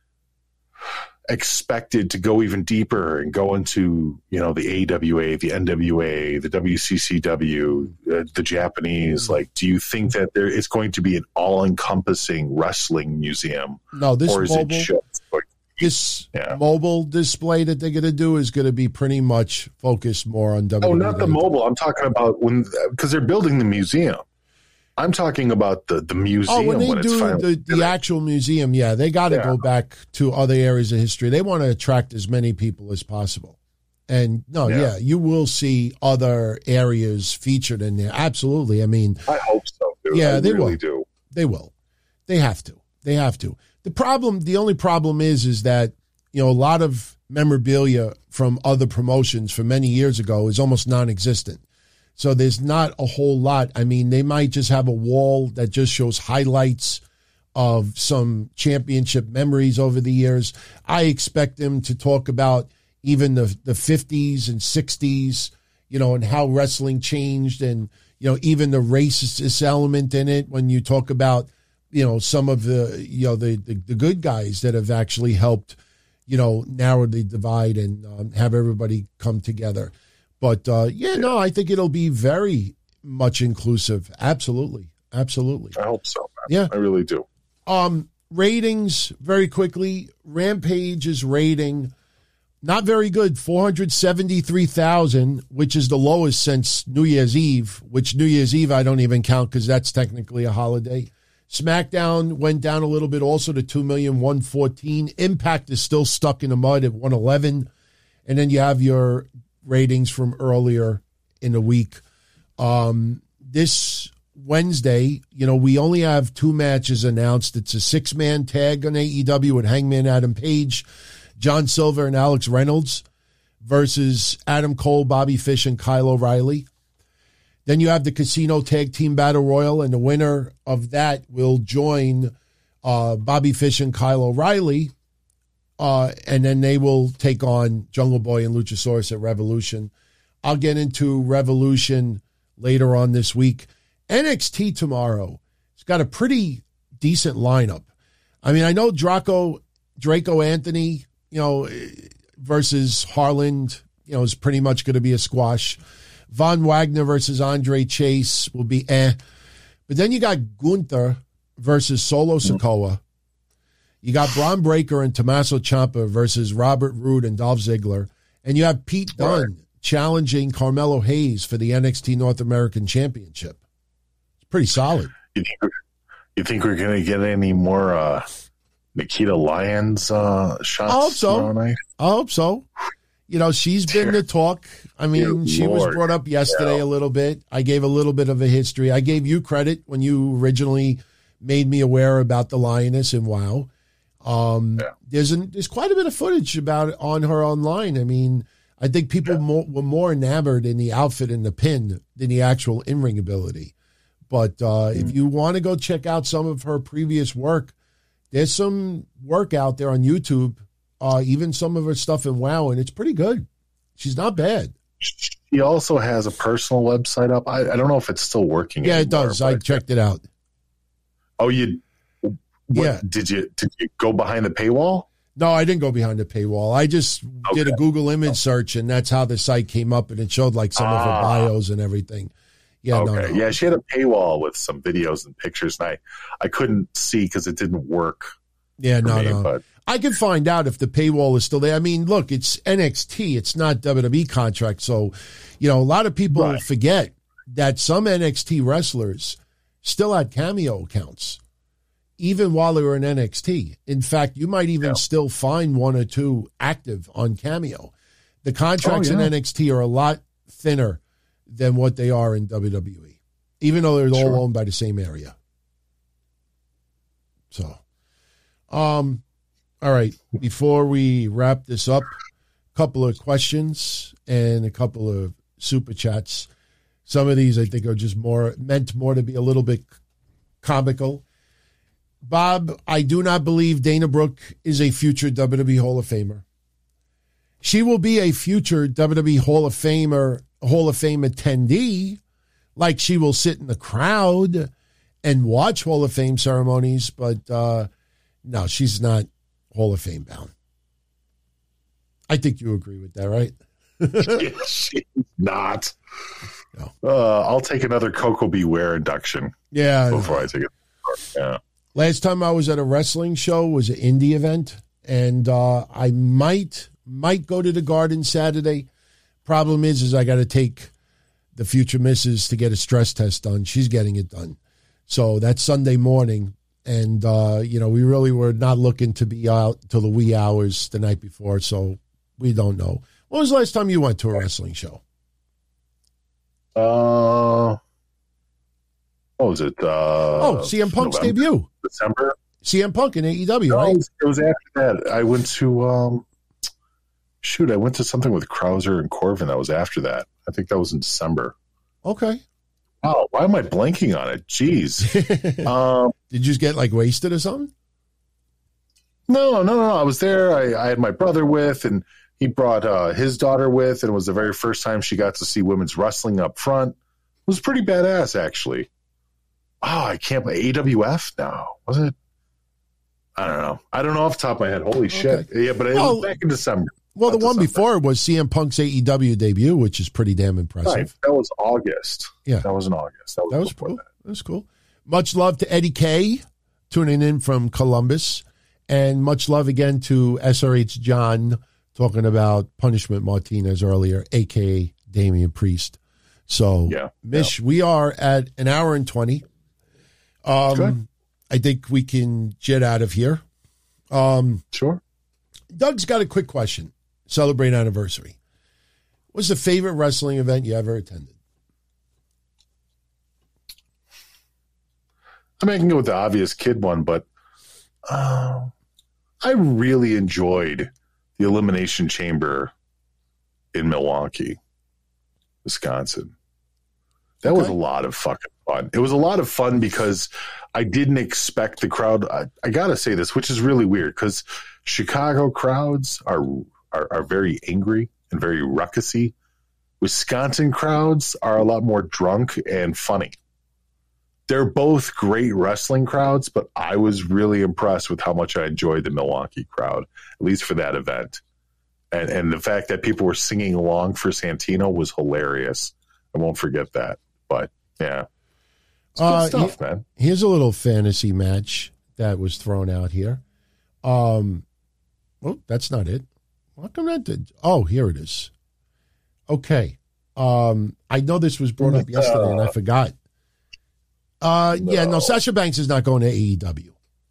[SPEAKER 4] expected to go even deeper and go into, you know, the A W A, the N W A, the W C C W, uh, the Japanese? Like, do you think that there is going to be an all-encompassing wrestling museum?
[SPEAKER 3] No, this
[SPEAKER 4] or is
[SPEAKER 3] mobile,
[SPEAKER 4] it just like,
[SPEAKER 3] this
[SPEAKER 4] yeah.
[SPEAKER 3] mobile display that they're going to do is going to be pretty much focused more on W W E.
[SPEAKER 4] Oh, not the mobile. I'm talking about when, because they're building the museum. I'm talking about the, the museum.
[SPEAKER 3] Oh, when they
[SPEAKER 4] when
[SPEAKER 3] do the, the actual museum, yeah, they got to
[SPEAKER 4] Yeah.
[SPEAKER 3] go back to other areas of history. They want to attract as many people as possible. And no, yeah.
[SPEAKER 4] Yeah.
[SPEAKER 3] you will see other areas featured in there. Absolutely. I mean,
[SPEAKER 4] I hope so, dude.
[SPEAKER 3] Yeah,
[SPEAKER 4] I
[SPEAKER 3] they
[SPEAKER 4] really
[SPEAKER 3] will.
[SPEAKER 4] do.
[SPEAKER 3] They will. They have to. They have to. The problem, the only problem is, is that, you know, a lot of memorabilia from other promotions from many years ago is almost non-existent. So there's not a whole lot. I mean, they might just have a wall that just shows highlights of some championship memories over the years. I expect them to talk about even the, the fifties and sixties, you know, and how wrestling changed, and, you know, even the racist element in it when you talk about, you know, some of the, you know, the, the, the good guys that have actually helped, you know, narrow the divide and um, have everybody come together. But, uh, yeah, no, I think it'll be very much inclusive. Absolutely. Absolutely.
[SPEAKER 4] I hope so.
[SPEAKER 3] Yeah.
[SPEAKER 4] I really do.
[SPEAKER 3] Um, ratings, very quickly. Rampage is rating not very good, four hundred seventy-three thousand, which is the lowest since New Year's Eve, which New Year's Eve I don't even count because that's technically a holiday. SmackDown went down a little bit also to two million one hundred fourteen. Impact is still stuck in the mud at one eleven. And then you have your ratings from earlier in the week. Um, this Wednesday, you know, we only have two matches announced. It's a six-man tag on A E W with Hangman Adam Page, John Silver, and Alex Reynolds versus Adam Cole, Bobby Fish, and Kyle O'Reilly. Then you have the Casino Tag Team Battle Royal, and the winner of that will join uh, Bobby Fish and Kyle O'Reilly. Uh, and then they will take on Jungle Boy and Luchasaurus at Revolution. I'll get into Revolution later on this week. N X T tomorrow. It's got a pretty decent lineup. I mean, I know Draco, Draco Anthony, you know, versus Harland, you know, is pretty much going to be a squash. Von Wagner versus Andre Chase will be eh. But then you got Gunther versus Solo Sikoa. You got Braun Breaker and Tommaso Ciampa versus Robert Roode and Dolph Ziggler. And you have Pete Dunne right. challenging Carmelo Hayes for the N X T North American Championship. It's pretty solid.
[SPEAKER 4] You think we're, you think we're going to get any more uh, Nikita Lyons uh, shots
[SPEAKER 3] I hope so.
[SPEAKER 4] tomorrow night?
[SPEAKER 3] I hope so. You know, she's been the talk. I mean,
[SPEAKER 4] Dear
[SPEAKER 3] she
[SPEAKER 4] Lord.
[SPEAKER 3] was brought up yesterday
[SPEAKER 4] yeah.
[SPEAKER 3] a little bit. I gave a little bit of a history. I gave you credit when you originally made me aware about the Lioness and WoW. Um,
[SPEAKER 4] yeah.
[SPEAKER 3] There's an, there's quite a bit of footage about it on her online. I mean, I think people
[SPEAKER 4] yeah.
[SPEAKER 3] more, were more enamored in the outfit and the pin than the actual in-ring ability. But uh, mm-hmm. if you want to go check out some of her previous work, there's some work out there on YouTube, uh, even some of her stuff in WoW, and it's pretty good. She's not bad.
[SPEAKER 4] She also has a personal website up. I, I don't know if it's still working.
[SPEAKER 3] Yeah,
[SPEAKER 4] anymore,
[SPEAKER 3] it does. I checked it out.
[SPEAKER 4] Oh, you... What,
[SPEAKER 3] yeah.
[SPEAKER 4] Did you did you go behind the paywall?
[SPEAKER 3] No, I didn't go behind the paywall. I just okay. did a Google image search, and that's how the site came up, and it showed like some ah. of her bios and everything. Yeah,
[SPEAKER 4] okay.
[SPEAKER 3] no, no.
[SPEAKER 4] Yeah, she had a paywall with some videos and pictures, and I, I couldn't see because it didn't work.
[SPEAKER 3] Yeah, no,
[SPEAKER 4] me,
[SPEAKER 3] no.
[SPEAKER 4] But
[SPEAKER 3] I can find out if the paywall is still there. I mean, look, it's N X T. It's not W W E contract. So, you know, a lot of people
[SPEAKER 4] right.
[SPEAKER 3] forget that some N X T wrestlers still had Cameo accounts, even while they were in N X T. In fact, you might even yeah. still find one or two active on Cameo. The contracts
[SPEAKER 4] Oh, yeah.
[SPEAKER 3] in N X T are a lot thinner than what they are in W W E, even though they're
[SPEAKER 4] Sure.
[SPEAKER 3] all owned by the same area. So, um, all right. Before we wrap this up, a couple of questions and a couple of super chats. Some of these I think are just more meant more to be a little bit comical. Bob, I do not believe Dana Brooke is a future W W E Hall of Famer. She will be a future W W E Hall of Famer, Hall of Fame attendee, like she will sit in the crowd and watch Hall of Fame ceremonies, but uh, no, she's not Hall of Fame bound. I think you agree with that, right?
[SPEAKER 4] She's not.
[SPEAKER 3] No.
[SPEAKER 4] Uh, I'll take another Coco Beware induction
[SPEAKER 3] Yeah.
[SPEAKER 4] before I take it. Yeah.
[SPEAKER 3] Last time I was at a wrestling show was an indie event, and uh, I might might go to the Garden Saturday. Problem is, is I got to take the future missus to get a stress test done. She's getting it done. So that's Sunday morning. And, uh, you know, we really were not looking to be out till the wee hours the night before. So we don't know. When was the last time you went to a wrestling show?
[SPEAKER 4] Uh, what was it? Uh,
[SPEAKER 3] Oh, C M Punk's
[SPEAKER 4] November,
[SPEAKER 3] debut.
[SPEAKER 4] December.
[SPEAKER 3] C M Punk in A E W,
[SPEAKER 4] No,
[SPEAKER 3] right?
[SPEAKER 4] it was, it was after that. I went to, um, shoot, I went to something with Krauser and Corvin. That was after that. I think that was in December.
[SPEAKER 3] Okay.
[SPEAKER 4] Oh, why am I blanking on it? Jeez. um,
[SPEAKER 3] Did you just get like wasted or something?
[SPEAKER 4] no, no, no. I was there. I, I had my brother with, and he brought uh, his daughter with, and it was the very first time she got to see women's wrestling up front. It was pretty badass, actually. Oh, I can't believe A W F now. Was it? I don't know. I don't know off the top of my head. Holy shit.
[SPEAKER 3] Okay.
[SPEAKER 4] Yeah, but it
[SPEAKER 3] Well,
[SPEAKER 4] was back in December.
[SPEAKER 3] Well, the
[SPEAKER 4] Not
[SPEAKER 3] one
[SPEAKER 4] December.
[SPEAKER 3] before was C M Punk's A E W debut, which is pretty damn impressive.
[SPEAKER 4] Right. That was August.
[SPEAKER 3] Yeah.
[SPEAKER 4] That was in August. That was,
[SPEAKER 3] That was
[SPEAKER 4] before
[SPEAKER 3] cool.
[SPEAKER 4] that.
[SPEAKER 3] That was cool. Much love to Eddie K, tuning in from Columbus. And much love again to S R H John, talking about Punishment Martinez earlier, a k a. Damian Priest. So,
[SPEAKER 4] Yeah.
[SPEAKER 3] Mish, we are at an hour and twenty. Um,
[SPEAKER 4] Good.
[SPEAKER 3] I think we can jet out of here. Um,
[SPEAKER 4] Sure.
[SPEAKER 3] Doug's got a quick question. Celebrate anniversary. What's the favorite wrestling event you ever attended?
[SPEAKER 4] I mean, I can go with the obvious kid one, but uh, I really enjoyed the Elimination Chamber in Milwaukee, Wisconsin. That was a
[SPEAKER 3] Okay.
[SPEAKER 4] lot of fucking fun. It was a lot of fun because I didn't expect the crowd. I, I got to say this, which is really weird because Chicago crowds are, are are very angry and very ruckusy. Wisconsin crowds are a lot more drunk and funny. They're both great wrestling crowds, but I was really impressed with how much I enjoyed the Milwaukee crowd, at least for that event. And and the fact that people were singing along for Santino was hilarious. I won't forget that. But yeah, it's good
[SPEAKER 3] Uh,
[SPEAKER 4] stuff,
[SPEAKER 3] he-
[SPEAKER 4] man.
[SPEAKER 3] Here's a little fantasy match that was thrown out here. Um, oh, that's not it. How come that did? Oh, here it is. Okay. Um, I know this was brought up yesterday and I forgot. Uh, yeah, no,
[SPEAKER 4] No.
[SPEAKER 3] Sasha Banks is not going to A E W.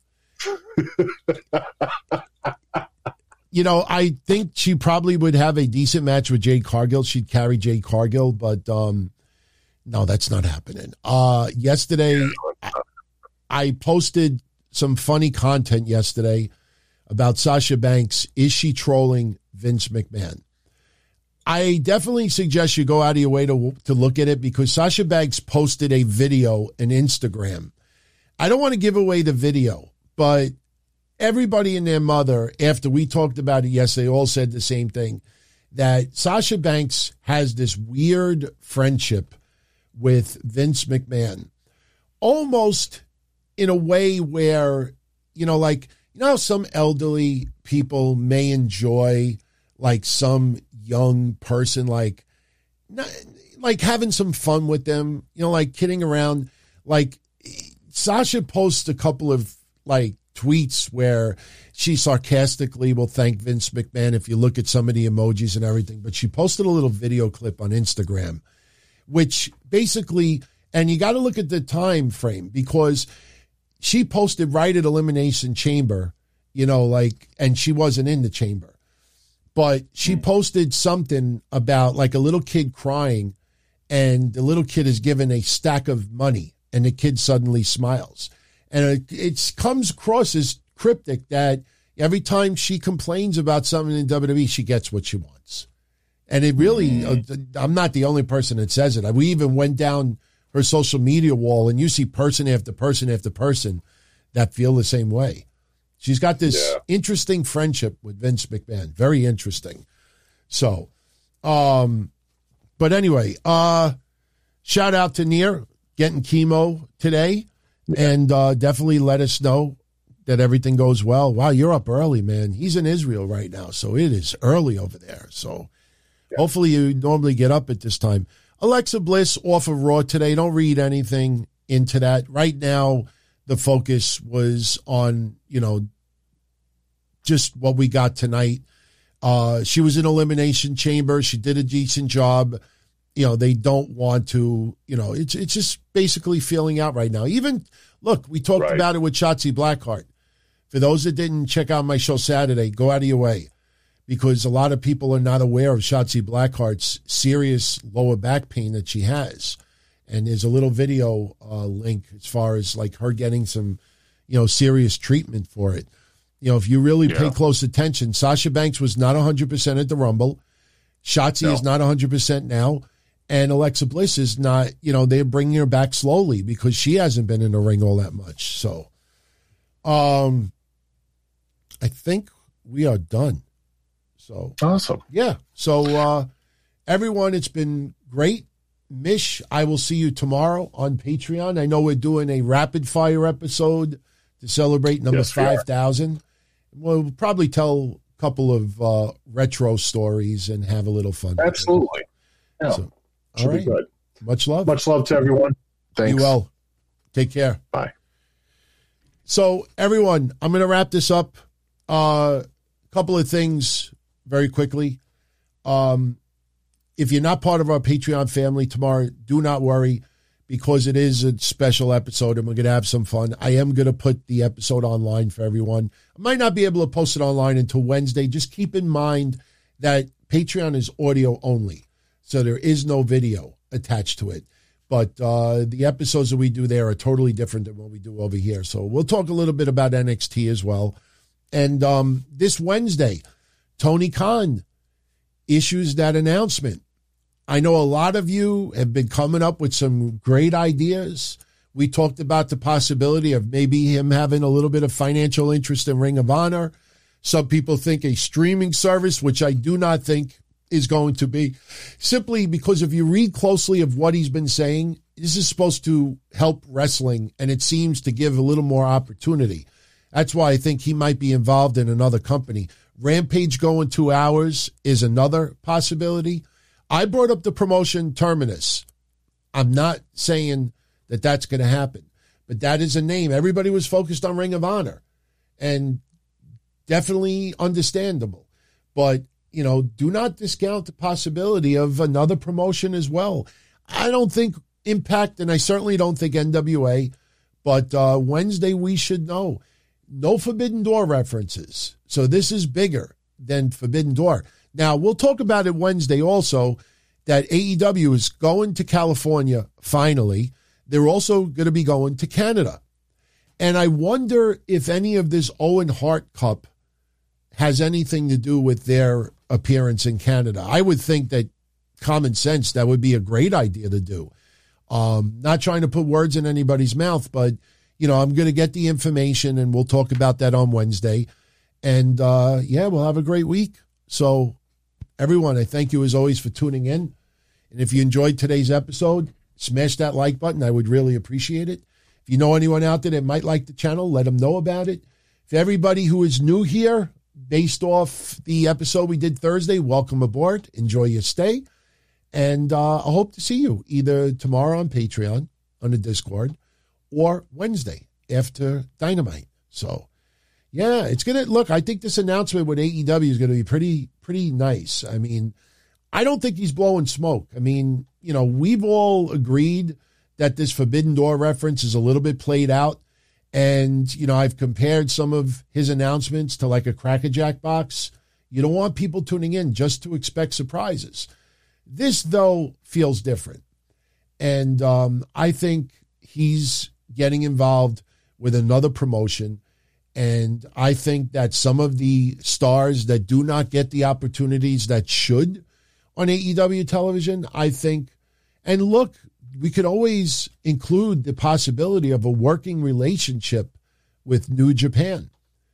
[SPEAKER 3] You know, I think she probably would have a decent match with Jade Cargill. She'd carry Jade Cargill, but um, no, that's not happening. Uh, yesterday, I, I posted some funny content yesterday about Sasha Banks. Is she trolling Vince McMahon? I definitely suggest you go out of your way to to look at it because Sasha Banks posted a video on Instagram. I don't want to give away the video, but everybody and their mother, after we talked about it yesterday, all said the same thing, that Sasha Banks has this weird friendship with Vince McMahon, almost in a way where, you know, like, you know how some elderly people may enjoy like some young person, like, not, like having some fun with them, you know, like kidding around. Like Sasha posts a couple of like tweets where she sarcastically will thank Vince McMahon if you look at some of the emojis and everything. But she posted a little video clip on Instagram, which basically, and you got to look at the time frame because she posted right at Elimination Chamber, you know, like, and she wasn't in the chamber. but she posted something about like a little kid crying, and the little kid is given a stack of money, and the kid suddenly smiles. And it, it comes across as cryptic that every time she complains about something in W W E, she gets what she wants. And it really, mm-hmm. I'm not the only person that says it. We even went down her social media wall, and you see person after person after person that feel the same way. She's got this yeah. interesting friendship with Vince McMahon. Very interesting. So, um, but anyway, uh, shout out to Neer getting chemo today, yeah. and uh, definitely let us know that everything goes well. Wow, you're up early, man. He's in Israel right now, so it is early over there. So yeah. hopefully you normally get up at this time. Alexa Bliss off of Raw today. Don't read anything into that. Right now, the focus was on, you know, just what we got tonight. Uh, she was in Elimination Chamber. She did a decent job. You know, they don't want to, you know, it's it's just basically feeling out right now. Even, look, we talked right. about it with Shotzi Blackheart. For those that didn't check out my show Saturday, go out of your way, because a lot of people are not aware of Shotzi Blackheart's serious lower back pain that she has. And there's a little video uh, link as far as like her getting some, you know, serious treatment for it. You know, if you really yeah. pay close attention, Sasha Banks was not one hundred percent at the Rumble. Shotzi no. is not one hundred percent now. And Alexa Bliss is not, you know, they're bringing her back slowly because she hasn't been in the ring all that much. So, um, I think we are done. So
[SPEAKER 4] awesome.
[SPEAKER 3] Yeah. So, uh, everyone, it's been great. Mish, I will see you tomorrow on Patreon. I know we're doing a rapid fire episode to celebrate number yes, five thousand. We'll probably tell a couple of uh, retro stories and have a little fun.
[SPEAKER 4] Absolutely. Yeah.
[SPEAKER 3] So, all right. Good. Much love.
[SPEAKER 4] Much love to everyone. Thanks.
[SPEAKER 3] Be well. Take care.
[SPEAKER 4] Bye.
[SPEAKER 3] So, everyone, I'm going to wrap this up. A uh, couple of things very quickly. Um, if you're not part of our Patreon family tomorrow, do not worry, because it is a special episode and we're going to have some fun. I am going to put the episode online for everyone. I might not be able to post it online until Wednesday. Just keep in mind that Patreon is audio only, so there is no video attached to it. But uh, the episodes that we do there are totally different than what we do over here. So we'll talk a little bit about N X T as well. And um, this Wednesday, Tony Khan issues that announcement. I know a lot of you have been coming up with some great ideas. We talked about the possibility of maybe him having a little bit of financial interest in Ring of Honor. Some people think a streaming service, which I do not think is going to be, simply because if you read closely of what he's been saying, this is supposed to help wrestling, and it seems to give a little more opportunity. That's why I think he might be involved in another company. Rampage going two hours is another possibility. I brought up the promotion Terminus. I'm not saying that that's going to happen, but that is a name. Everybody was focused on Ring of Honor, and definitely understandable. But, you know, do not discount the possibility of another promotion as well. I don't think Impact, and I certainly don't think N W A, but uh, Wednesday we should know. No Forbidden Door references. So this is bigger than Forbidden Door. Now, we'll talk about it Wednesday also, that A E W is going to California finally. They're also going to be going to Canada. And I wonder if any of this Owen Hart Cup has anything to do with their appearance in Canada. I would think that common sense, that would be a great idea to do. Um, not trying to put words in anybody's mouth, but, you know, I'm going to get the information and we'll talk about that on Wednesday. And, uh, yeah, we'll have a great week. So, everyone, I thank you as always for tuning in. And if you enjoyed today's episode, smash that like button. I would really appreciate it. If you know anyone out there that might like the channel, let them know about it. For everybody who is new here, based off the episode we did Thursday, welcome aboard. Enjoy your stay. And uh, I hope to see you either tomorrow on Patreon, on the Discord, or Wednesday after Dynamite. So, yeah, it's going to look, I think this announcement with A E W is going to be pretty, pretty nice. I mean, I don't think he's blowing smoke. I mean, you know, we've all agreed that this Forbidden Door reference is a little bit played out. And, you know, I've compared some of his announcements to like a Cracker Jack box, You don't want people tuning in just to expect surprises. This, though, feels different. And um, I think he's getting involved with another promotion. And I think that some of the stars that do not get the opportunities that should on A E W television, I think, and look, we could always include the possibility of a working relationship with New Japan.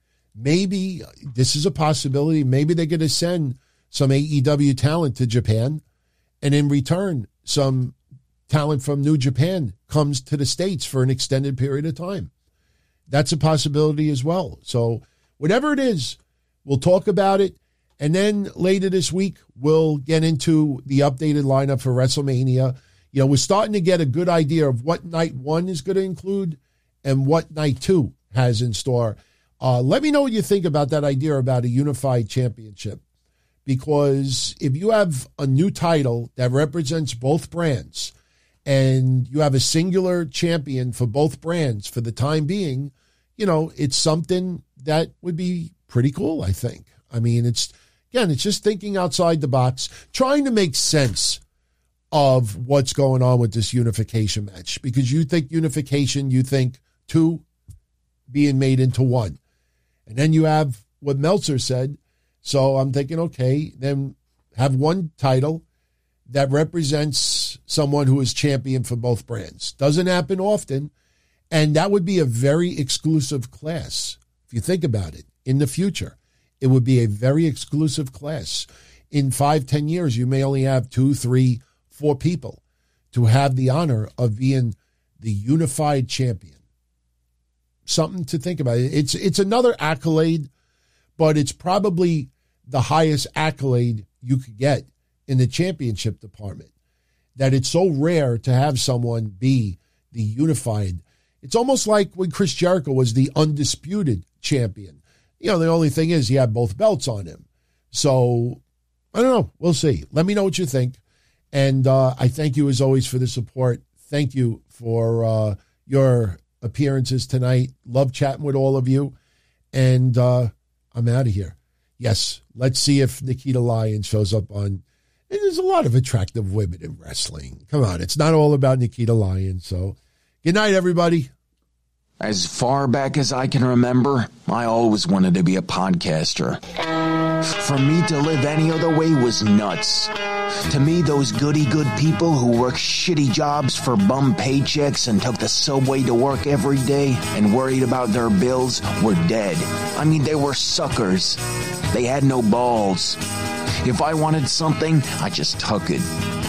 [SPEAKER 3] Maybe this is a possibility. Maybe they're going to send some A E W talent to Japan, and in return, some talent from New Japan comes to the States for an extended period of time. That's a possibility as well. So whatever it is, we'll talk about it. And then later this week, we'll get into the updated lineup for WrestleMania. You know, we're starting to get a good idea of what night one is going to include and what night two has in store. Uh, let me know what you think about that idea about a unified championship. Because if you have a new title that represents both brands and you have a singular champion for both brands for the time being, you know, it's something that would be pretty cool, I think. I mean, it's, again, it's just thinking outside the box, trying to make sense of what's going on with this unification match. Because you think unification, you think two being made into one. And then you have what Meltzer said. So I'm thinking, okay, then have one title that represents someone who is champion for both brands. Doesn't happen often. And that would be a very exclusive class. If you think about it, in the future, it would be a very exclusive class. In five, ten years, you may only have two, three, four people to have the honor of being the unified champion. Something to think about. It's, it's another accolade, but it's probably the highest accolade you could get in the championship department. That it's so rare to have someone be the unified. It's almost like when Chris Jericho was the undisputed champion. You know, the only thing is he had both belts on him. So, I don't know. We'll see. Let me know what you think. And uh, I thank you, as always, for the support. Thank you for uh, your appearances tonight. Love chatting with all of you. And uh, I'm out of here. Yes, let's see if Nikita Lyons shows up on. And there's a lot of attractive women in wrestling. Come on, it's not all about Nikita Lyons. So, good night, everybody.
[SPEAKER 5] As far back as I can remember, I always wanted to be a podcaster. For me to live any other way was nuts. To me, those goody-good people who worked shitty jobs for bum paychecks and took the subway to work every day and worried about their bills were dead. I mean, they were suckers. They had no balls. If I wanted something, I just took it.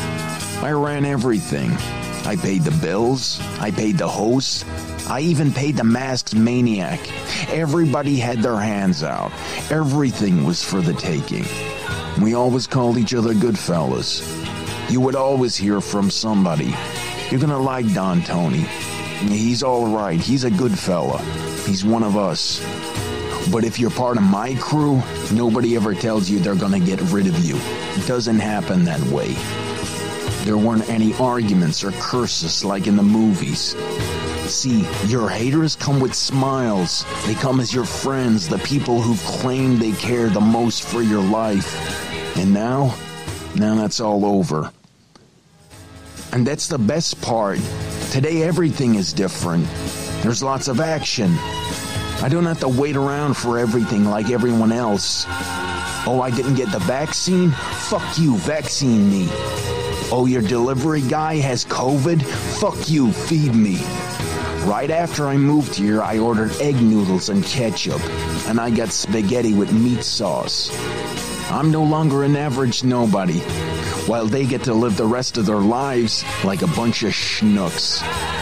[SPEAKER 5] I ran everything. I paid the bills. I paid the host. I even paid the masked maniac. Everybody had their hands out. Everything was for the taking. We always called each other good fellas. You would always hear from somebody. You're gonna like Don Tony. He's all right. He's a good fella. He's one of us. But if you're part of my crew, nobody ever tells you they're gonna get rid of you. It doesn't happen that way. There weren't any arguments or curses like in the movies. See, your haters come with smiles. They come as your friends, the people who've claimed they care the most for your life. And now, now that's all over. And that's the best part. Today everything is different. There's lots of action. I don't have to wait around for everything like everyone else. Oh, I didn't get the vaccine? Fuck you, vaccine me. Oh, your delivery guy has COVID? Fuck you, feed me. Right after I moved here, I ordered egg noodles and ketchup, and I got spaghetti with meat sauce. I'm no longer an average nobody, while they get to live the rest of their lives like a bunch of schnooks.